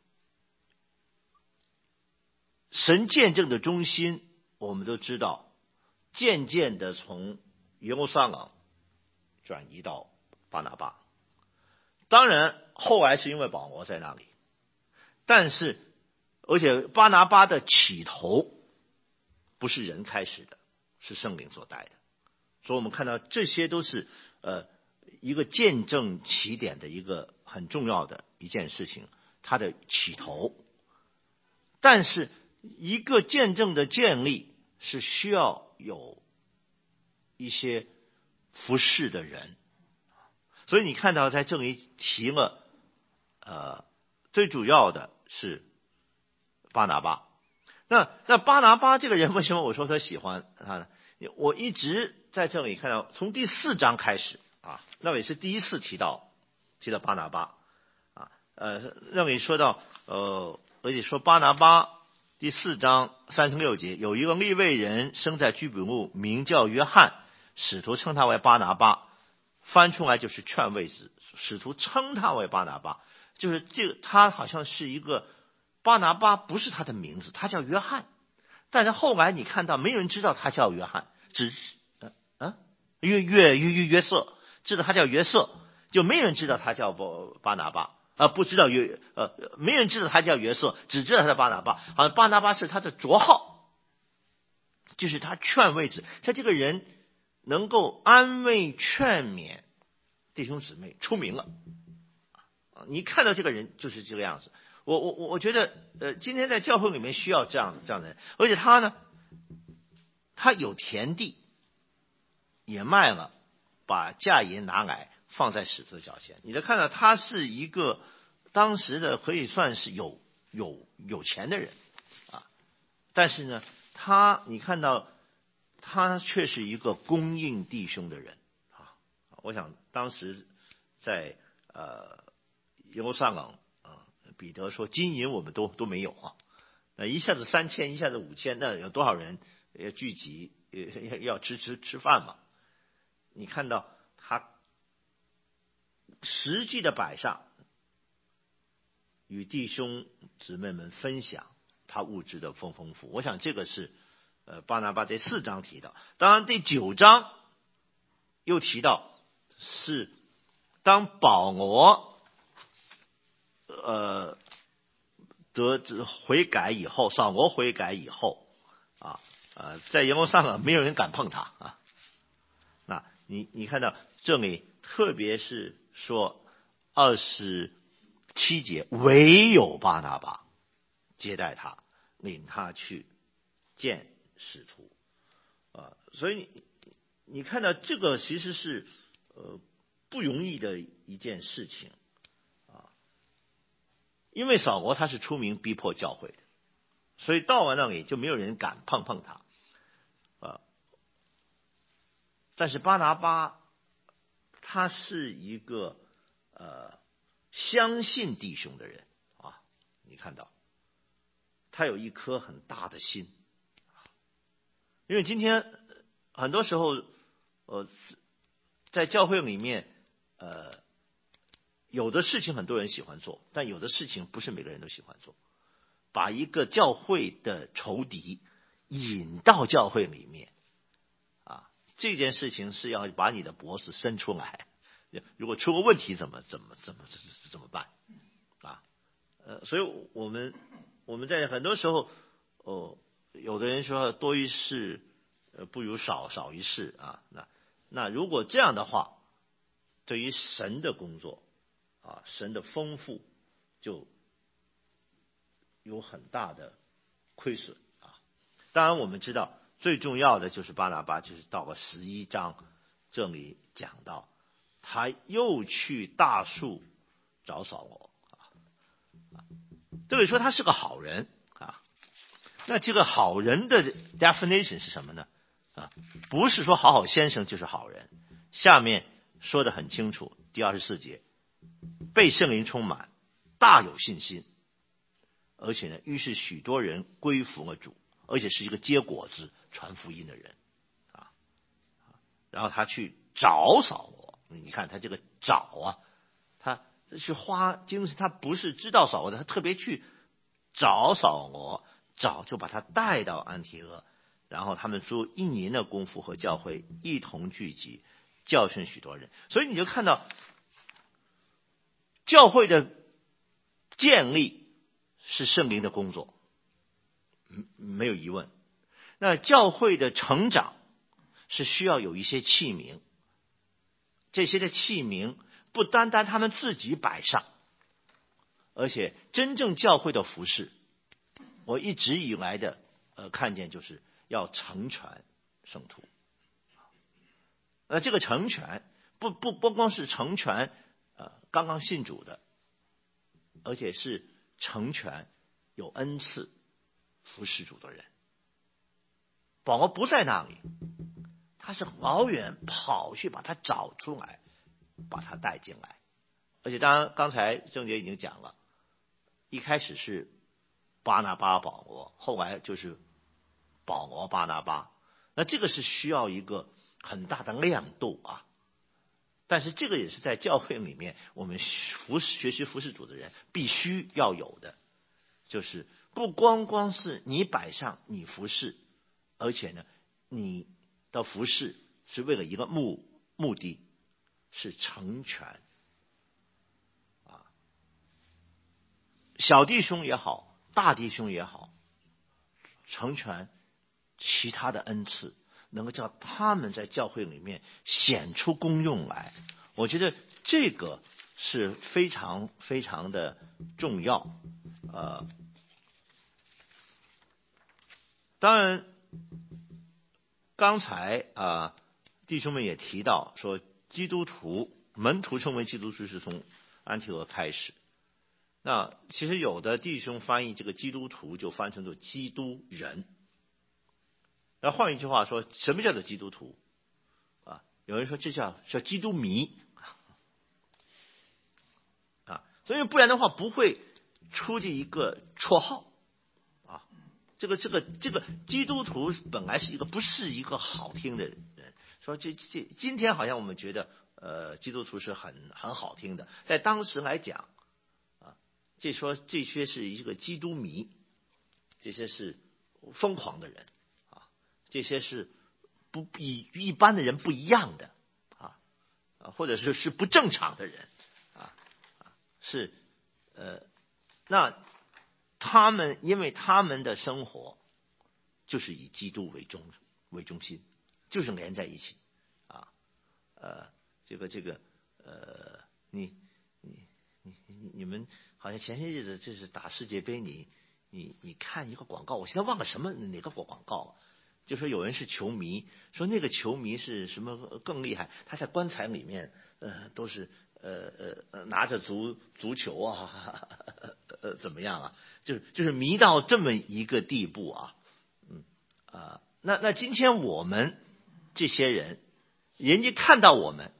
[SPEAKER 4] 神见证的中心，我们都知道，渐渐的从耶路撒冷转移到巴拿巴。当然，后来是因为保罗在那里，但是而且巴拿巴的起头不是人开始的，是圣灵所带的。所以我们看到这些都是呃一个见证起点的一个很重要的一件事情，它的起头。但是一个见证的建立是需要有一些服侍的人，所以你看到在这里提了呃最主要的是巴拿巴。那那巴拿巴这个人为什么我说他喜欢他呢？我一直在这里看到，从第四章开始啊，那也是第一次提到提到巴拿巴啊，呃，那里说到呃，而且说巴拿巴第四章三十六节，有一个利未人生在居比路，名叫约翰，使徒称他为巴拿巴，翻出来就是劝慰子，使徒称他为巴拿巴，就是这个他好像是一个巴拿巴不是他的名字，他叫约翰，但是后来你看到没有人知道他叫约翰，只是呃啊约约约约约瑟，知道他叫约瑟，就没有人知道他叫巴拿巴啊，不知道约呃没人知道他叫约瑟，只知道他叫巴拿巴，好像巴拿巴是他的绰号，就是他劝慰子，他这个人能够安慰劝勉弟兄姊妹出名了啊！你看到这个人就是这个样子。我我我觉得呃，今天在教会里面需要这样这样的人，而且他呢，他有田地，也卖了，把价银拿来放在使徒的脚前。你就看到他是一个当时的可以算是有有有钱的人啊，但是呢，他你看到他却是一个供应弟兄的人啊。我想当时在呃耶路撒冷。彼得说：“金银我们都都没有啊，那一下子三千，一下子五千，那有多少人要聚集，要要吃吃吃饭嘛？你看到他实际的摆上，与弟兄姊妹们分享他物质的丰丰富。我想这个是呃巴拿巴第四章提到，当然第九章又提到是当保罗。”呃，得悔改以后，扫罗悔改以后，啊呃，在耶路撒冷没有人敢碰他啊。那你你看到这里，特别是说二十七节，唯有巴拿巴接待他，领他去见使徒啊。所以你你看到这个其实是呃不容易的一件事情啊，因为扫罗他是出名逼迫教会的，所以到了那里就没有人敢碰碰他啊。但是巴拿巴他是一个呃相信弟兄的人啊，你看到他有一颗很大的心，因为今天很多时候呃在教会里面呃有的事情很多人喜欢做，但有的事情不是每个人都喜欢做，把一个教会的仇敌引到教会里面啊，这件事情是要把你的脖子伸出来，如果出个问题怎么怎么怎么怎么办啊？呃，所以我们我们在很多时候，哦，有的人说多一事呃不如少少一事啊。那那如果这样的话，对于神的工作啊，神的丰富就有很大的亏损啊。当然我们知道最重要的就是巴拿巴，就是到了十一章这里讲到，他又去大树找扫罗啊，这里说他是个好人啊。那这个好人的 definition 是什么呢？啊，不是说好好先生就是好人。下面说得很清楚，第二十四节，被圣灵充满，大有信心，而且呢，于是许多人归服了主，而且是一个结果子传福音的人啊。然后他去找扫罗，你看他这个找啊，他去花精神，他不是知道扫罗的，他特别去找扫罗，找就把他带到安提阿，然后他们做一年的功夫和教会一同聚集，教训许多人。所以你就看到教会的建立是圣灵的工作，没有疑问。那教会的成长是需要有一些器皿，这些的器皿不单单他们自己摆上，而且真正教会的服事，我一直以来的呃看见就是要成全圣徒。那这个成全不不不光是成全呃刚刚信主的，而且是成全有恩赐服侍主的人。保罗不在那里，他是老远跑去把他找出来，把他带进来。而且当然刚才郑杰已经讲了，一开始是巴拿巴保罗，后来就是保罗巴拿巴，那这个是需要一个很大的亮度啊。但是这个也是在教会里面我们服学习服侍主的人必须要有的，就是不光光是你摆上你服侍，而且呢你的服侍是为了一个目目的，是成全啊，小弟兄也好，大弟兄也好，成全其他的恩赐，能够叫他们在教会里面显出功用来。我觉得这个是非常非常的重要。呃，当然刚才啊、呃、弟兄们也提到说，基督徒门徒成为基督徒是从安提阿开始。那其实有的弟兄翻译这个基督徒就翻成做基督人。那换一句话说，什么叫做基督徒啊？有人说这叫叫基督迷啊，所以不然的话不会出这一个绰号啊。这个这个这个基督徒本来是一个不是一个好听的人，说这这今天好像我们觉得呃基督徒是很很好听的，在当时来讲啊，这说这些是一个基督迷，这些是疯狂的人。这些是不比一般的人不一样的啊，或者是是不正常的人啊，是呃，那他们因为他们的生活就是以基督为中为中心，就是连在一起啊，呃，这个这个呃，你你你你你们好像前些日子就是打世界杯，你你你看一个广告，我现在忘了什么哪个广告，就说有人是球迷，说那个球迷是什么更厉害，他在棺材里面呃都是呃呃拿着足足球啊，呃怎么样啊，就是就是迷到这么一个地步啊，嗯啊、呃，那那今天我们这些人，人家看到我们，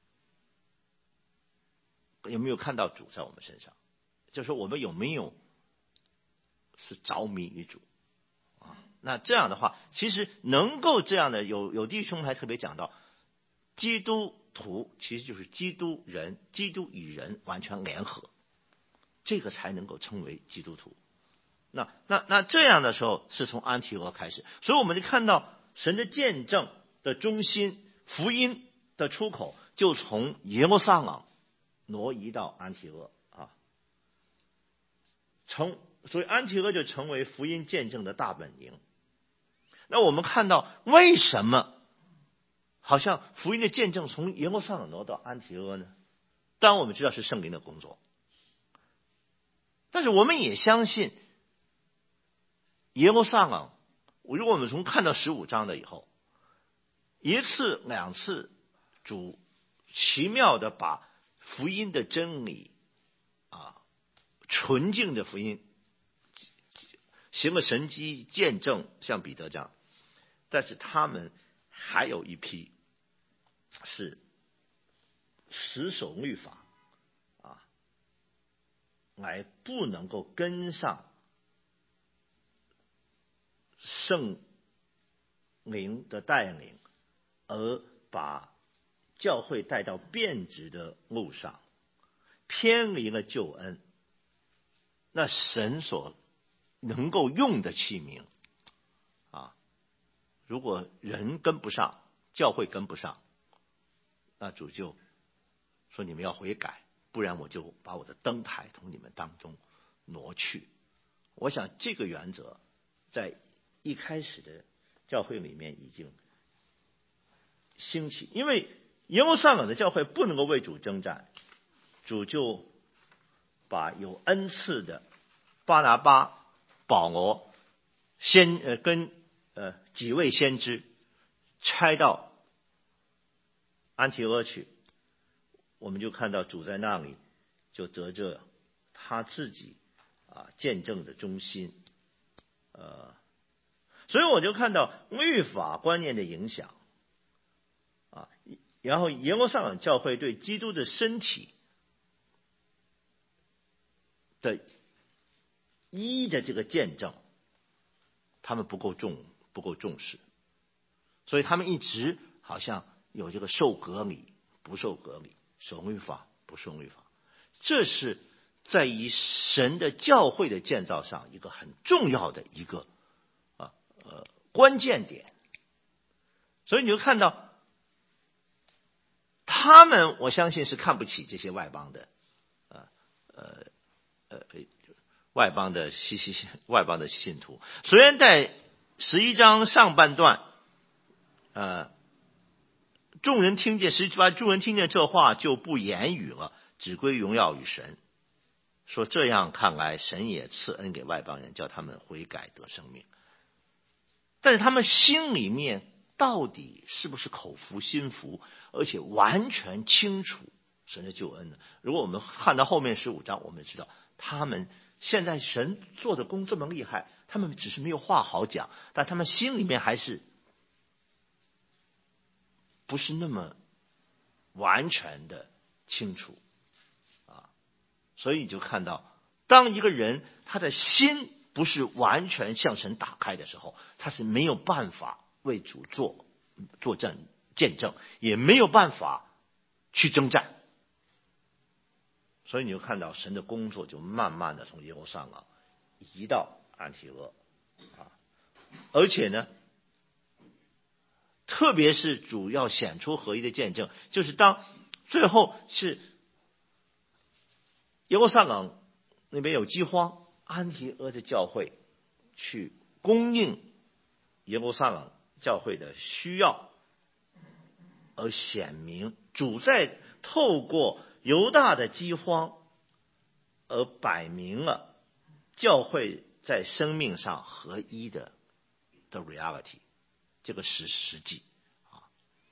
[SPEAKER 4] 有没有看到主在我们身上？就是说我们有没有是着迷于主啊？那这样的话，其实能够这样的，有有弟兄还特别讲到，基督徒其实就是基督人，基督与人完全联合，这个才能够称为基督徒。那那那这样的时候，是从安提阿开始，所以我们就看到神的见证的中心，福音的出口，就从耶路撒冷挪移到安提阿啊，成，所以安提阿就成为福音见证的大本营。那我们看到为什么好像福音的见证从耶路撒冷挪到安提阿呢？当然我们知道是圣灵的工作，但是我们也相信耶路撒冷，如果我们从看到十五章的以后，一次两次主奇妙的把福音的真理啊，纯净的福音行了神迹见证，像彼得这样，但是他们还有一批是死守律法啊，来不能够跟上圣灵的带领，而把教会带到变质的路上，偏离了救恩。那神所能够用的器皿啊，如果人跟不上，教会跟不上，那主就说你们要悔改，不然我就把我的灯台从你们当中挪去。我想这个原则在一开始的教会里面已经兴起，因为耶路撒冷的教会不能够为主征战，主就把有恩赐的巴拿巴、保罗先呃跟呃几位先知差到安提阿去，我们就看到主在那里就得着他自己啊见证的中心，呃，所以我就看到律法观念的影响啊，然后耶路撒冷教会对基督的身体的一的这个见证，他们不够重不够重视，所以他们一直好像有这个受割礼不受割礼，守律法不守律法，这是在于神的教会的建造上一个很重要的一个啊呃关键点。所以你就看到他们，我相信是看不起这些外邦的呃呃呃外邦的西西外邦的信徒。虽然在十一章上半段，呃，众人听见十八，众人听见这话就不言语了，只归荣耀与神。说这样看来，神也赐恩给外邦人，叫他们悔改得生命。但是他们心里面到底是不是口服心服，而且完全清楚神的救恩呢？如果我们看到后面十五章，我们知道他们现在神做的工这么厉害，他们只是没有话好讲，但他们心里面还是不是那么完全的清楚啊。所以你就看到，当一个人他的心不是完全向神打开的时候，他是没有办法为主做作证见证，也没有办法去征战。所以你就看到神的工作就慢慢的从耶路撒冷移到安提阿啊，而且呢，特别是主要显出合一的见证，就是当最后是耶路撒冷那边有饥荒，安提阿的教会去供应耶路撒冷教会的需要，而显明主在透过犹大的饥荒而摆明了教会在生命上合一的的 reality， 这个实实际啊。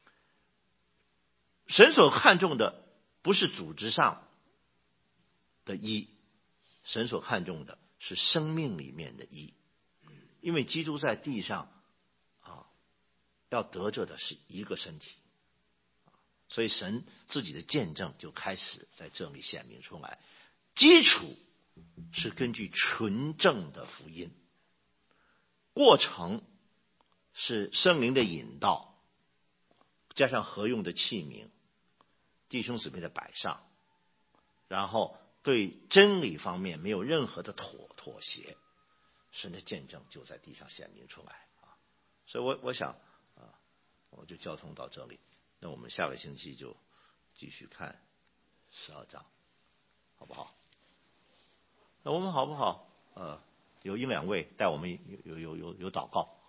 [SPEAKER 4] 神所看重的不是组织上的一，神所看重的是生命里面的一。因为基督在地上啊，要得着的是一个身体，所以神自己的见证就开始在这里显明出来。基础是根据纯正的福音，过程是圣灵的引导，加上合用的器皿，弟兄姊妹的摆上，然后对真理方面没有任何的妥妥协，神的见证就在地上显明出来啊！所以我我想啊，我就交通到这里。那我们下个星期就继续看十二章，好不好？那我们好不好？呃，有一两位带我们有有有有有祷告。